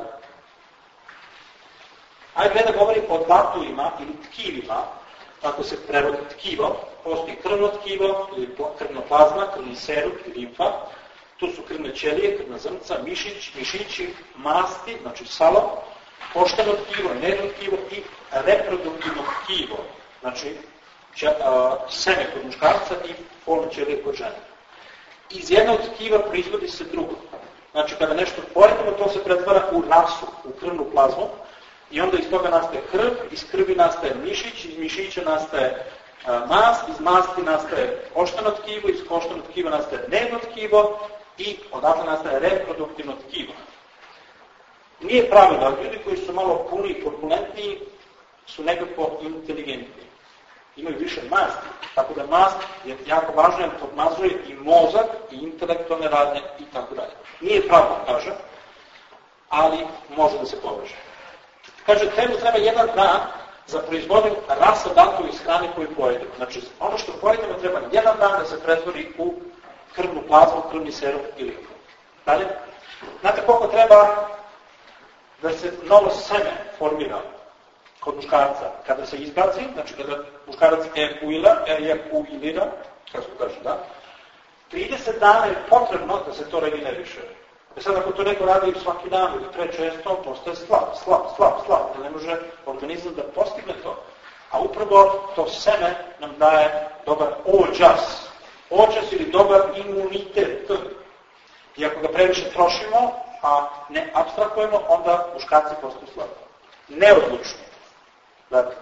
Ajurveda govori o datuima ili tkivima, tako se prevodi tkivo. Postoji krvno tkivo, ili krvna plazma, krvni serum i limfa. Tu su krvne ćelije, krvna zrnca, mišići, masti, znači salo, koštano tkivo, nervno tkivo i reproduktivno tkivo, znači seme kod muškarca i polne ćelije kod žene. Iz jednog tkiva proizvodi se drugo. Znači kada nešto pojedemo, to se pretvara u rasu, u krvnu plazmu i onda iz toga nastaje krv, iz krvi nastaje mišić, iz mišića nastaje mast, iz masti nastaje koštano tkivo, iz koštano tkiva nastaje nervno tkivo i odatle nastaje reproduktivno tkivo. Nije pravilo, ljudi koji su malo puni i korpulentniji su nekako inteligentni. Imaju više masti, tako da mast je jako važno jer podmazuje i mozak i intelektualne radnje i tako dalje. Nije pravilo, kaže, ali može da se poveže. Kaže, telu treba jedan dan za proizvodnju rasa datu iz hrane koju pojedemo. Znači, ono što pojedemo treba jedan dan da se pretvori u krvnu plazmu, krvni serum i limfu. Dalje, znate koliko treba da se novo seme formira kod muškarca? Kada se izbaci, znači kada muškarac ejakulira, kako se kaže, da, 30 dana je potrebno da se to regeneriše. Sad ako to neko radi svaki dan ili prečesto, postaje slab, da ne može organizam da postigne to. A upravo to seme nam daje dobar ođas ili dobar imunitet. I ako ga previše trošimo, a ne apstrahujemo, onda muškarci postaju slabi. Neodlučni. Dakle,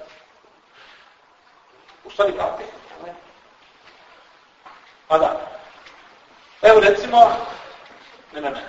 u stvari kako? Pa da. Evo recimo, ne.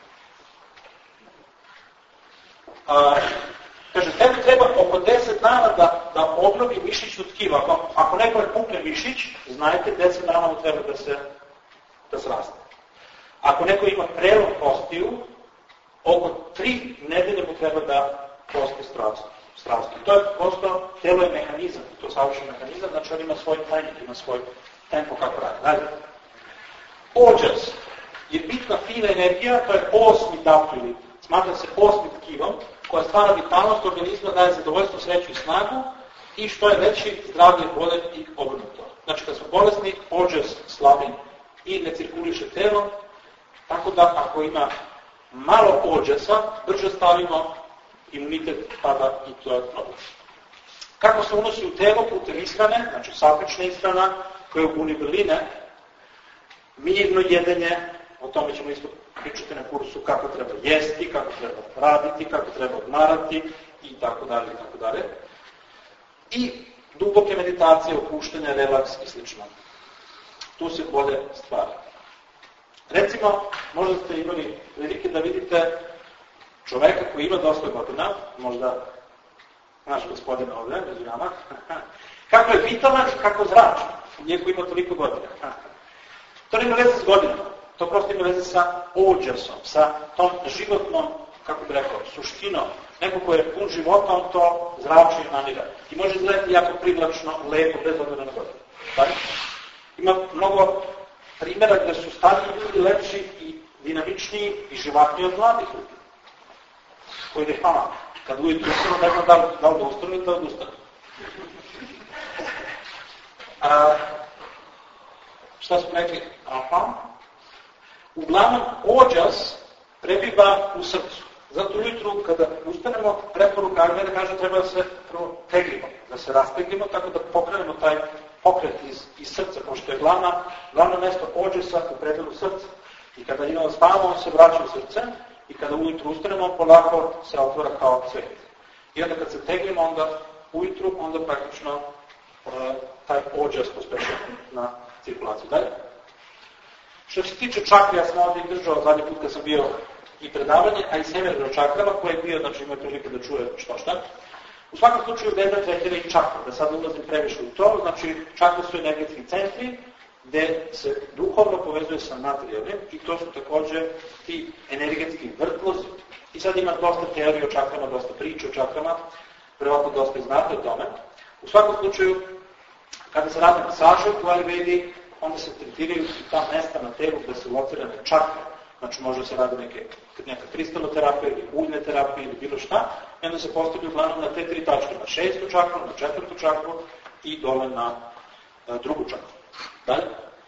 Kaže, tebi treba oko 10 dana da obnovi mišićno tkivo. Ako neko je pukne mišić, znajte 10 dana mu treba da se raste. Ako neko ima prelom kostiju, oko 3 nedelje mu treba da postoji zdravstvo. To je prosto, telo je mehanizam, to je savršen mehanizam, znači on ima svoj tajnik, ima svoj tempo kako radi. Dalje. Ođas je bitna fina energija, to je 8. datu ili smatra se 8. tkivom, koja stvara vitalnost organizma, daje zadovoljstvo, sreću i snagu i što je veći, zdravlje, bolje i obrnuto. Znači kad smo bolesni, ođas slabi i ne cirkuliše telom, tako da ako ima malo ođasa, brže stavimo, imunitet pada i to je problem. Kako se unosi u telo putem ishrane, znači sapična ishrana, koja je univeline, mirno jedenje, o tome ćemo isto pričati na kursu kako treba jesti, kako treba raditi, kako treba odmarati i tako dalje. I duboke meditacije, opuštanja, relaks i sl. Tu se bolje stvari. Recimo, možda ste imali prilike da vidite čoveka koji ima dosta godina, možda naš gospodin ovdje, među nama, kako je vitalan i kako zračan, iako ima toliko godina. To nema veze s godinama, to prosto ima veze sa ođasom, sa tom životnom, kako bi rekao, suštinom. Neko ko je pun života, on to zrači i manira. I može izgledati jako privlačno, lepo, bez obzira na godinu. Ima mnogo primjera gde su stariji ljudi lepši i dinamičniji i živahniji od mladih ljudi. Koji ne hvala. Kad ujutru ustanu, ne znam da li da ustanu ili da odustanu. Šta smo rekli? Uglavnom, ođas prebiva u srcu. Zato ujutru, kada ustanemo, preporuka Ajurveda kaže treba da se prvo teglimo, da se rasteglimo, tako da pokrenemo taj pokret iz srca, pošto je glavno mesto ođasa u predelu srca. I kada imamo spavamo, on se vraća u srce i kada ujutru ustanemo, polako se otvora kao cvet. I onda kad se teglimo, onda ujutru, onda praktično taj ođas pospeša na cirkulaciju. Dalje. Što se tiče čakre, ja sam ovdje držao zadnji put kad sam bio i predavanje, a i severno čakrama, koji je bio, znači imao prilike da čuje šta. U svakom slučaju Veda tretira i čakru, da sad ulazim previše u to, znači čakre su energetski centri, gde se duhovno povezuje sa materijalnim i to su također ti energetski vrtlozi. I sad ima dosta teorije o čakrama, dosta priče o čakrama, verovatno dosta i znate o tome. U svakom slučaju, kada se radi masaže u Ajurvedi, onda se tretiraju i ta mesta na telu gde su locirane čakre. Znači može se radi neka kristaloterapija ili uljne terapije ili bilo šta, i onda se postavlja uglavnom na te 3 tačke, na 6. čakru, na 4. čakru i dole na 2. čakru. Dalje?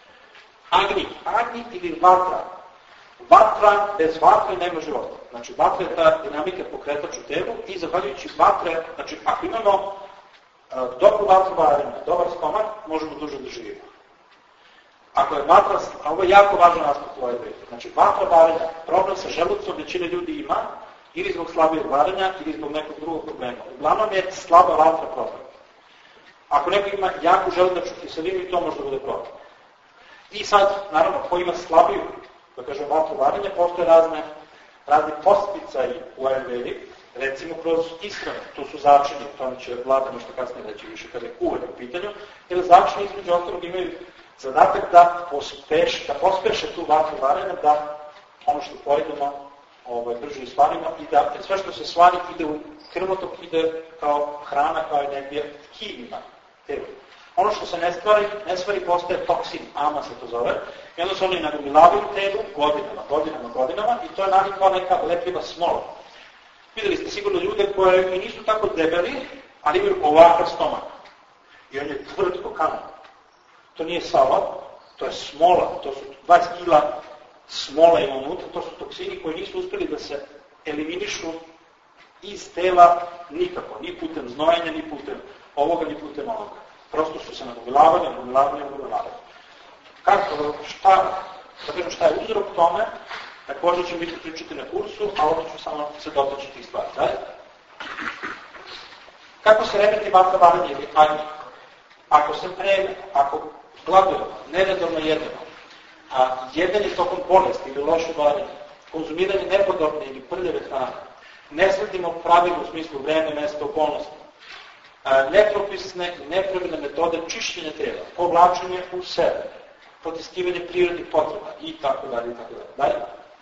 Agni ili vatra. Vatra, bez vatre nema života. Znači vatra je ta dinamika pokretač u telu i zahvaljujući vatre, znači ako imamo dobru vatru varenja, dobar stomak, možemo duže da živimo. Ako je vatra, a ovo je jako važan aspekt u ovoj priči, znači vatra varenja, problem sa želucom većina ljudi ima, ili zbog slabijeg varenja, ili zbog nekog drugog problema. Uglavnom je slaba vatra problem. Ako neko ima jaku želudačnu kiselinu, i to može da bude problem. I sad, naravno, ko ima slabiju, da kažem, vatru varenja, postoje razni posticaji u Ayurvedi, recimo kroz ishranu, to su začini, to će Vlada nešto kasnije reći više kada je kuhanje u pitanju, jer začini između ostalog imaju zadatak da pospeše tu vatru varenja, da ono što pojedemo brže isvarimo i da sve što se svari ide u krvotok, ide kao hrana, kao energija tkivima telu. Ono što se ne stvari postaje toksin, ama se to zove, i onda se oni nagomilavaju u telu godinama i to je kao neka lepljiva smola. Videli ste sigurno ljude koji nisu tako debeli, ali imaju ovakav stomak. I on je tvrd ko kamen. To nije sala, to je smola, to su 20 kila smola ima unutra, to su toksini koji nisu uspeli da se eliminišu iz tela nikako, ni putem znojenja, ni putem ovoga, ni putem ovoga. Prosto su se nagomilavali. Šta je uzrok tome, također ćemo biti pričati na kursu, a ovdje ću samo se dotaći tih stvari. Dalje? Kako se remeti vatra varenja ili agni? Ako se preme, ako gladujemo, neredovno jedemo, a jedenje tokom bolesti ili loše varenje, konzumiranje nepodobne ili prljave hrane, ne sledimo pravilu u smislu vreme, mesta, okolnosti, nepropisne i nepravilne metode čišćenja tela, povlačenje u sebe, potiskivanje prirodnih potreba i tako dalje. Dalje?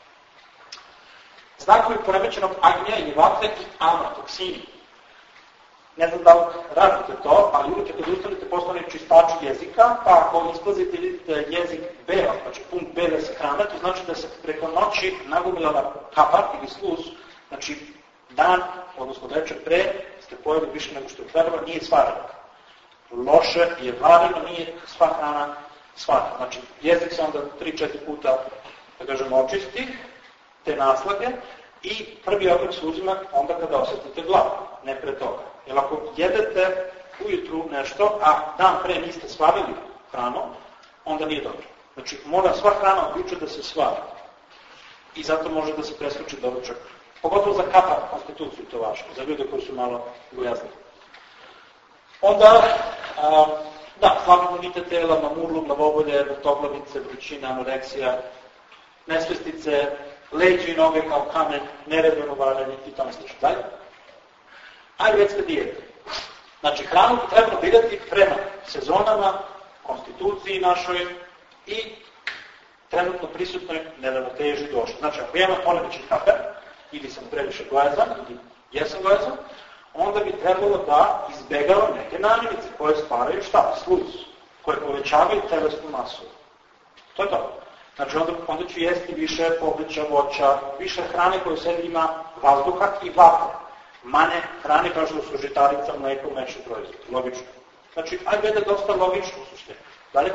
Znakovi poremećenog agnija ili vatre i ama, toksini. Ne znam da li radite to, ali uvijek kada ustanete postane čistač jezika, pa ako isplazite i vidite jezik bela, znači pun bele se hrane, to znači da se preko noći nagomilala kapar ili sluz, znači dan, odnosno večer pre, ste pojeli više nego što je trebalo, nije svareno. Loše je vareno, nije sva hrana svarena. Znači jezik se onda 3-4 puta, da kažemo, očisti, te naslage, i prvi obrok se uzima onda kada osjetite glavu, ne pre toga. Jer ako jedete ujutru nešto, a dan pre niste slavili hranu, onda nije dobro. Znači, mora sva hrana odluče da se slavi. I zato može da se preskoči doručak. Pogotovo za kapar konstituciju to važno, za ljude koji su malo gojazni. Onda, slab imunitet tela, mamurluk, glavobolje, vrtoglavice, vrućina, anoreksija, nesvestice, leđe i noge kao kamen, neredovno varenje i tome slično. Dalje? Ajurvedska dijeta. Znači, hranu treba birati prema sezonama, konstituciji našoj i trenutno prisutnoj neravnoteži došli. Znači, ako imam poremećen kapar, ili sam previše gojazan, ili jesam gojazan, onda bi trebalo da izbegavam neke namirnice koje stvaraju šta? Sluz, koje povećavaju telesnu masu. To je to. Znači, onda ću jesti više povrća, voća, više hrane koje u sebi ima vazduha i vatre. Manje hrane kao što su žitarica, mleko, mlečni proizvod. Logično. Znači, Ayurveda je dosta logično u suštini. Dalje?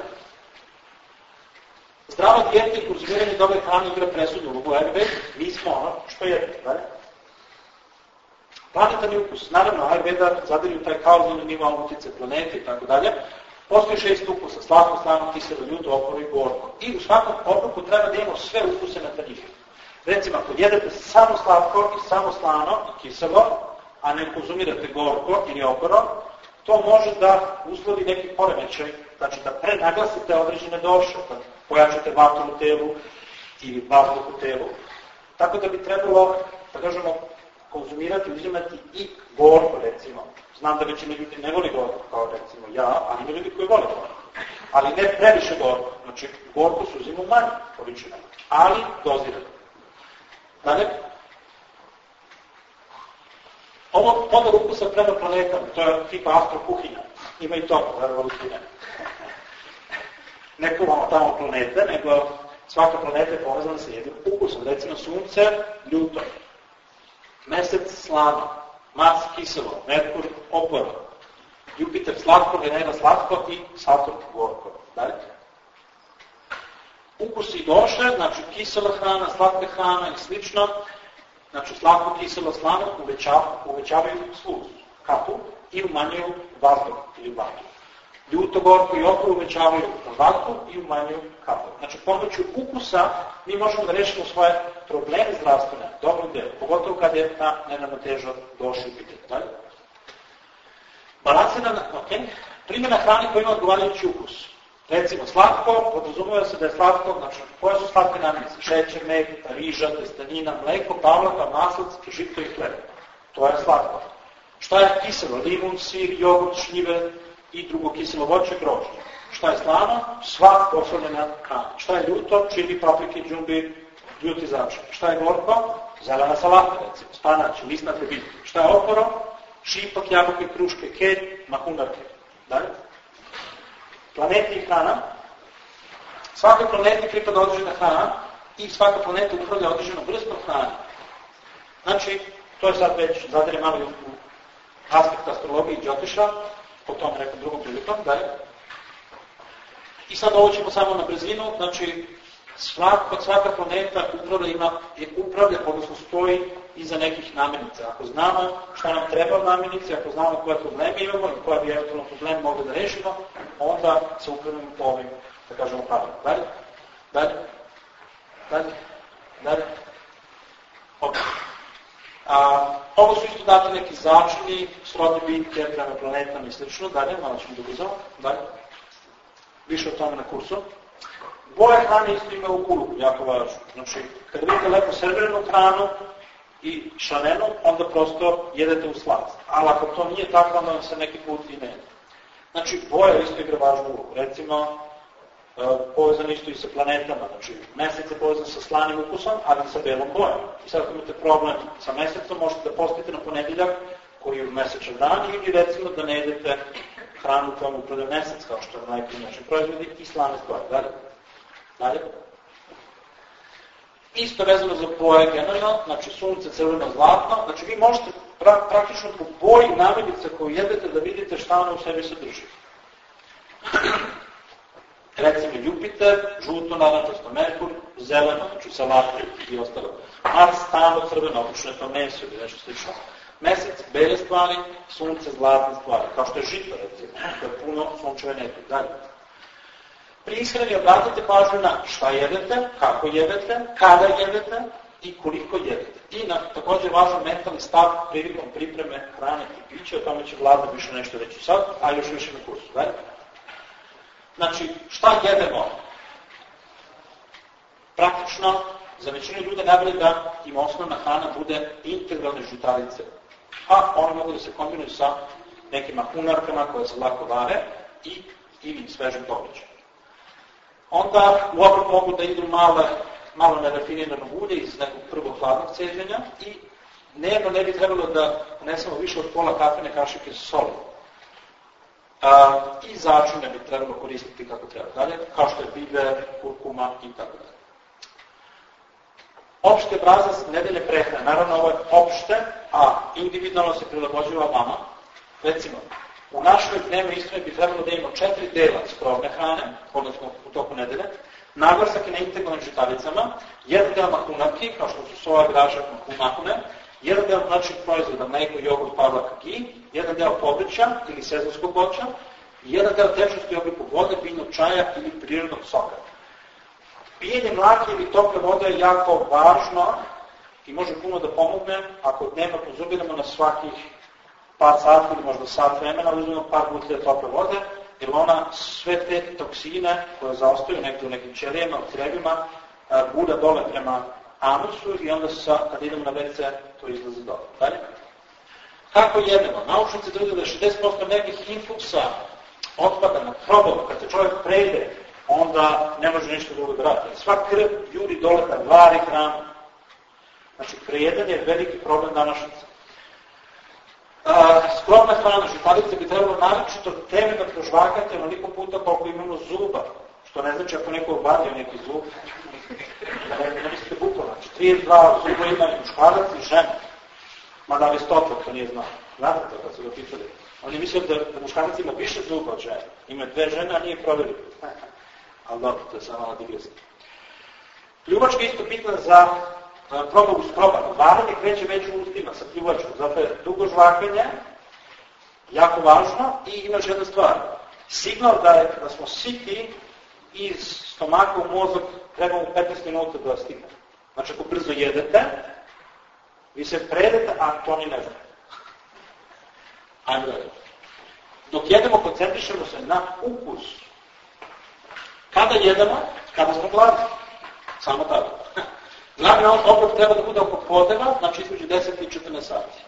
Zdrava dijeta i konzumiranje dobre hrane igra presudnu ulogu u Ayurvedi. Mi smo ono što jedemo. Dalje? Planetarni ukus. Naravno, Ayurveda zadirju taj kauzalni nivo utice planete i tako dalje. Postoji 6 ukusa, slatko, slano, kiselo, ljuto, oporo i gorko. I u svakom obroku treba da imamo sve ukuse na tanjiru. Recimo, ako jedete samo slatko i samo slano i kiselo, a ne konzumirate gorko ili oporo, to može da uslovi neki poremećaj, znači da prenaglasite određene doše, da pojačate vatru u telu ili vazduh u telu. Tako da bi trebalo, da kažemo, konzumirati, uzimati i gorko, recimo. Znam da većina ljudi ne voli gorko, kao recimo ja, ali ima ljudi koji vole gorko. Ali ne previše gorko. Znači, gorko se uzima u manje količinama, ali dozirano. Dalje? Ovo podar ukusa prema planetama, to je tipa astrokuhinja. Ima i toga, verovali ne. Ne kuvamo tamo planete, nego svaka planeta je povezana sa jednim ukusom. Recimo sunce, ljuto, mesec, slano, Mars, kiselo, Merkur, oporo, Jupiter, slatko, Venera, slatko i Saturn, gorko. Dalje. Ukusi doše, znači kisela hrana, slatka hrana i slično, znači slatko, kiselo, slano uvećavaju sluz, kapu i umanjuju vazduh ili vatru. Ljuto, gorko i oporo uvećavaju vatru i umanjuju kapu. Znači pomoću ukusa mi možemo da rešimo svoje probleme zdravstvene, dobro delo, pogotovo kad je ta neravnoteža došla u pitanje. Dalje. Balansirana, primjena hrane koja ima odgovarajući ukus. Recimo, slatko, podrazumeva se da je slatko, znači, koje su slatke namirnice? Šećer, med, riža, testenina, mleko, pavlaka, maslac, žito i hleb. To je slatko. Šta je kiselo? Limun, sir, jogurt, šljive i drugo kiselo voće, grožđe. Šta je slano? Sva posolena hrana. Šta je ljuto? Čili, paprike, džumbir, ljuti začin. Šta je gorko? Zelena salata, recimo, spanać, listnate biljke. Šta je oporo? Šipak, jabuke, kruške, kelj, mahunarke. Dalje. Planeti i hrana. Svaka planeta pripada određena hrana i svaka planeta upravlja određenom vrstom hrane. Znači, to je sad već zadire malo u aspekt astrologije i džotiša, po tom nekom drugom prilikom, dalje. I sad ovo ćemo samo na brzinu, znači svaka planeta upravlja, odnosno stoji iza nekih namirnica. Ako znamo šta nam treba namirnice, ako znamo koje probleme imamo i koje bi eventualno problem mogli da rešimo, onda se upravljamo po ovim, da kažemo, pravilima. Dalje. Ok. Ovo su isto dati neki začini, srodne bitke prema planetama i slično. Dalje, malo ćemo dobrzamo. Dalje. Više o tome na kursu. Boje hrane isto ima u kulu, jako važno. Znači, kada vidite lepo serviranu hranu i šanenu, onda prosto jedete u slast. Ali ako to nije tako, onda se neki put i ne jede. Znači, boja isto igra važnu ulogu. Recimo, povezano isto i sa planetama. Znači, mesec je povezan sa slanim ukusom, ali sa belom bojom. I sad ako imate problem sa mesecom, možete da postite na ponedeljak, koji je mesečan dan, ili recimo da ne jedete hranu kojom upravlja mesec, kao što je najprimješniji proizvodi, i slane stvari. Dalje. Isto vezano za boje generalno, znači sunce, crveno, zlatno, znači vi možete praktično po boji namirnice koju jedete da vidite šta ona u sebi sadrži. Recimo Jupiter, žuto, narančasto, Merkur, zeleno, znači salate i ostalo. Mars, tamo, crveno, obično je to meso ili nešto slično. Mesec, bele stvari, sunce, zlatne stvari, kao što je žito, recimo, to je puno sunčeve energije. Dalje. Pri ishrani obratite pažnju na šta jedete, kako jedete, kada jedete i koliko jedete. I također važan mentalni stav prilikom pripreme hrane i pića, o tome će Vlada više nešto reći sad, a još više na kursu. Daj? Znači, šta jedemo? Praktično, za većinu ljude najbolje da im osnovna hrana bude integralne žitarice, a one mogu da se kombinuju sa nekim mahunarkama koje se lako vare ili svežim povrćem. Onda u obrok mogu da idu malo nerafinirano ulje iz nekog prvog hladnog ceđenja i dnevno ne bi trebalo da unesemo više od pola kafene kašike soli. I začine bi trebalo koristiti kako treba dalje, kao što je biber, kurkuma i tako dalje. Opšte obrazac nedeljne prehrane. Naravno, ovo je opšte, a individualno se prilagođava vama. Recimo, u našoj dnevnoj ishrani bi trebalo da imamo 4 dela skrovne hrane, odnosno u toku nedelje, naglasak je na integralnim žitaricama, jedan deo mahunarki, kao što su soja, gražak, mahune, jedan deo mlačnih proizvoda, mleko, jogurt, pavlaka, gi, jedan deo povrća ili sezonskog voća, i jedan deo tečnosti u obliku vode, biljnog čaja ili prirodnog soka. Pijenje mlake ili tople vode je jako važno i može puno da pomogne ako dnevno konzumiramo na svakih par sati ili možda sat vremena, uzmemo par butelja tople vode, jer ona sve te toksine koje zaostaju negdje u nekim ćelijama, u crijevima, gura dole prema anusu i onda kad idemo na WC to izlazi dole. Dalje. Kako jedemo? Naučnici tvrde da 60% nekih influksa otpada na probov, kad se čovjek prejde, onda ne može ništa drugo da radi. Sva krv juri dole da vari hranu. Znači, prejedanje je veliki problem današnjica. Skromna hrana, žitarice bi trebalo naročito temeljno prožvakati onoliko puta koliko imamo zuba. Što ne znači ako neko obadio neki zub, ne mislite bukvalno. 32 zuba imaju muškarac i žena. Mada Aristotel to nije znao. Znate to kad su ga pitali. On je mislio da muškarac ima više zuba od žena. Ima 2 žene, a nije provjerio. Ali dobro, to je samo mala digresija. Pljuvačka je isto bitna za probavu skroba. Varanje kreće među ustima sa pljuvačkom. Zato je dugo žvakanje jako važno i imaš jedna stvar. Signal da smo siti iz stomaka u mozak trebamo 15 minuta da stigne. Znači ako brzo jedete, vi se predete, a to ni ne znate. Ajmo dalje. Dok jedemo, koncentrišemo se na ukus. Kada jedemo? Kada smo gladni. Samo tada. Glavni obrok treba da bude oko podneva, znači između 10 i 14 sati.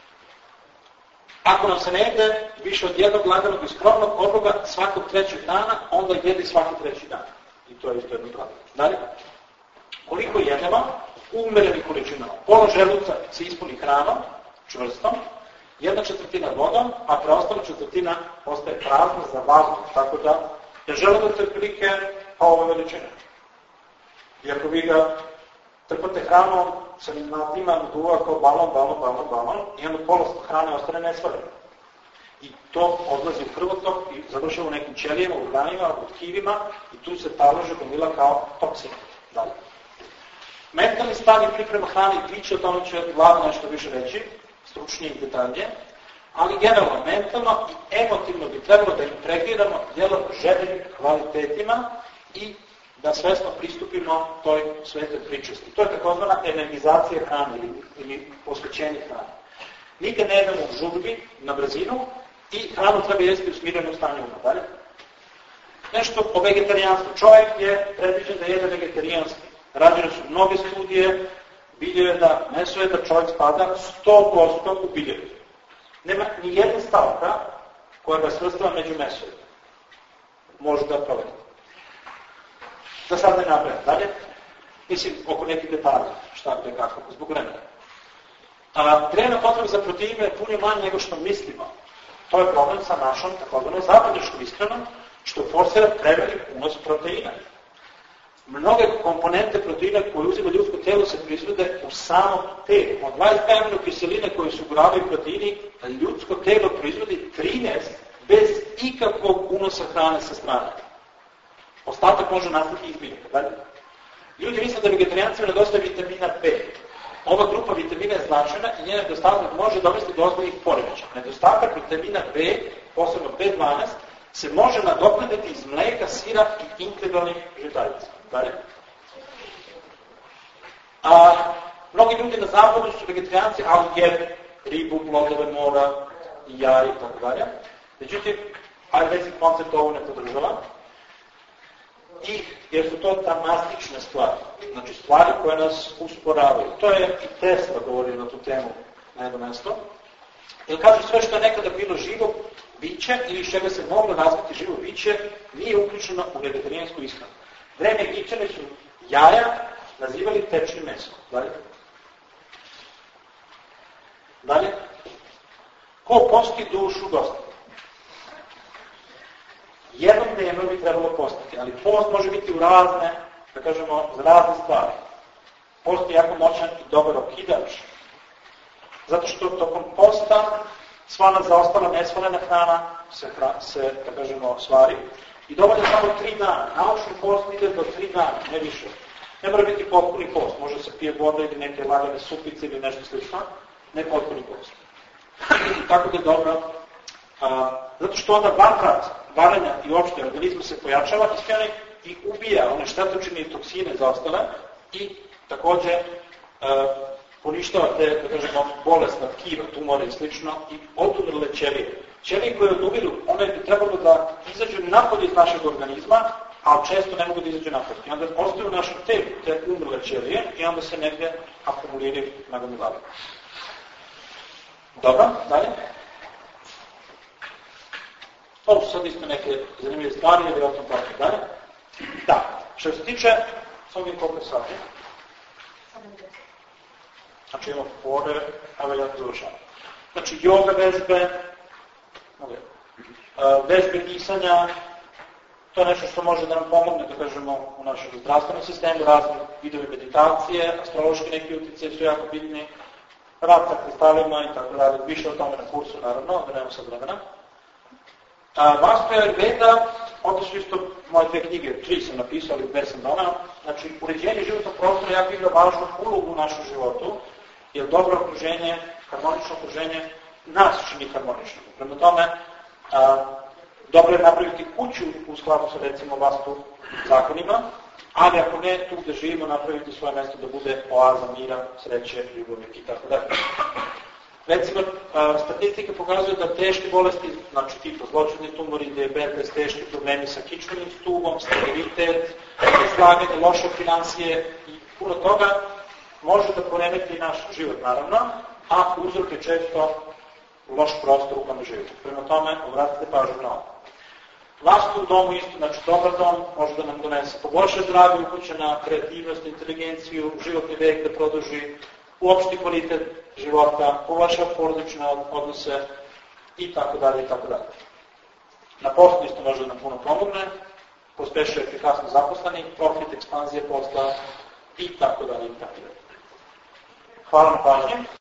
Ako nam se ne jede više od jednog laganog i skromnog obroka svakog 3. dana, onda jedi svaki 3. dan. I to je isto jedno pravilo. Dalje. Koliko jedemo? U umerenim količinama. Pola želuca se ispuni hranom, čvrstom, 1/4 vodom, a preostala 1/4 ostaje prazna za vazduh. Tako da je želudac otprilike ove veličine. I ako vi ga trpate hranom, se nad njima naduva kao balon i onda pola hrane ostane nesvareno. I to odlazi u krvotok i završava u nekim ćelijama, u organima, u tkivima i tu se talože gomila kao toksin. Dalje. Mentalni stav i priprema hrane i piće, o tome će Vlada nešto više reći, stručnije i detaljnije, ali generalno, mentalno i emotivno bi trebalo da integriramo djelo željenim kvalitetima i da svesno pristupimo toj svetoj pričesti. To je takozvana energizacija hrane ili posvećenje hrane. Nikad ne jedemo u žurbi, na brzinu i hranu treba jesti u smirenom stanju dalje. Nešto o vegetarijanstvu. Čovjek je predviđen da jede vegetarijanski. Rađene su mnoge studije, vidio je da meso je da čovjek spada 100% u biljevi. Nema ni jedna stavka koja ga svrstava među mesovima. Može da provedete. Da sad ne napravim dalje. Mislim, oko nekih detalja, šta gde kako, zbog vremena. Drevna potreba za proteine je puno manje nego što mislimo. To je problem sa našom takozvanom zapadnjačkom ishranom, što forsira prevelik unos proteina. Mnoge komponente proteina koje uzima ljudsko telo se proizvode u samom telu. Od 22 aminokiseline koje su glavni proteini, ljudsko telo proizvodi 13 bez ikakvog unosa hrane sa strane. Ostatak može nastati iz biljaka. Ljudi misle da vegetarijancima nedostaje vitamina B. Ova grupa vitamina je značajna i njen nedostatak može dovesti do ozbiljnih poremećaja. Nedostatak vitamina B, posebno B12, se može nadoknaditi iz mleka, sira i integralnih žitarica. Mnogi ljudi na zapadu su vegetarijanci, ali jede ribu, plodove mora, jaja i tako dalje. Međutim, ajurvedski koncept ovo ne podržava. Jer su to tamastične stvari. Znači stvari koje nas usporavaju. To je i Tesla govorio na tu temu na jedno mesto. Jer kaže sve što je nekada bilo živo biće ili iz čega se moglo razviti živo biće nije uključeno u vegetarijansku ishranu. Drevni Egipćani su jaja nazivali tečnim mesom. Dalje. Ko posti dušu dosta? Jednom dnevno bi trebalo postati, ali post može biti u razne, da kažemo, za razne stvari. Post je jako moćan i dobar okidač. Zato što tokom posta sva nas zaostala nesvoljena hrana se, da kažemo, stvari. I dovoljno samo 3 dana. Naučni post ide do 3 dana, ne više. Ne mora biti potpuni post. Može se pije voda ili neke lagane supice ili nešto slično. Ne potpuni post. Tako da je dobro. Zato što onda varanja i uopšte organizmu se pojačava ishrane i ubija one štetočine i toksine zaostale i takođe poništava te, da kažemo, bolesna tkiva, tumore i slično i odumrle ćelije. Ćelije koje odumiru, one bi trebalo da izađu napolje iz našeg organizma, a često ne mogu da izađu napolje. I onda ostaju u našem telu te umrle ćelije i onda se negdje akumuliraju na gomilavi. Dobro, dalje. Ovo su sad isto neke zanimljive stvari, ili o tom tako dalje. Da, što se tiče, samo vidim koliko sati. Znači imamo fore, evo ja to završavam. Znači yoga vežbe, vežbe pisanja, To je nešto što može da nam pomogne, da kažemo, u našem zdravstvenom sistemu, razni vidovi meditacije, astrološki neki utjecaj su jako bitni, rad sa kristalima i tako dalje, više o tome na kursu, naravno, da nemam sad vremena. Vastu i Ayurveda, ovdje su isto moje 2 knjige, 3 sam napisao, ali 2 sam donao. Znači, uređenje životnog prostora jako igra važnu ulogu u našem životu, jer dobro okruženje, harmonično okruženje, nas čini harmonično. Prema tome, dobro je napraviti kuću u skladu sa, recimo, vastu zakonima, ali ako ne, tu gde živimo, napraviti svoje mesto da bude oaza mira, sreće, ljubavi i tako dalje. Recimo, statistike pokazuju da teške bolesti, znači tipa zloćudni tumori, dijabetes, teški problemi sa kičmenim stubom, sterilitet, slaganje, loše financije i puno toga može da poremeti naš život, naravno, a uzrok je često loš prostor u kome živimo. Prema tome, obratite pažnju na ovo. Vastu u domu isto, znači dobar dom, može da nam donese poboljše zdravlje, upućena kreativnost, inteligenciju, životni vek da produži, uopšti kvalitet života, poboljšava porodične odnose i tako dalje i tako dalje. Na poslu isto može da nam puno pomogne, pospešuje efikasno zaposleni, profit, ekspanzija posla i tako dalje i tako dalje. Hvala na pažnje.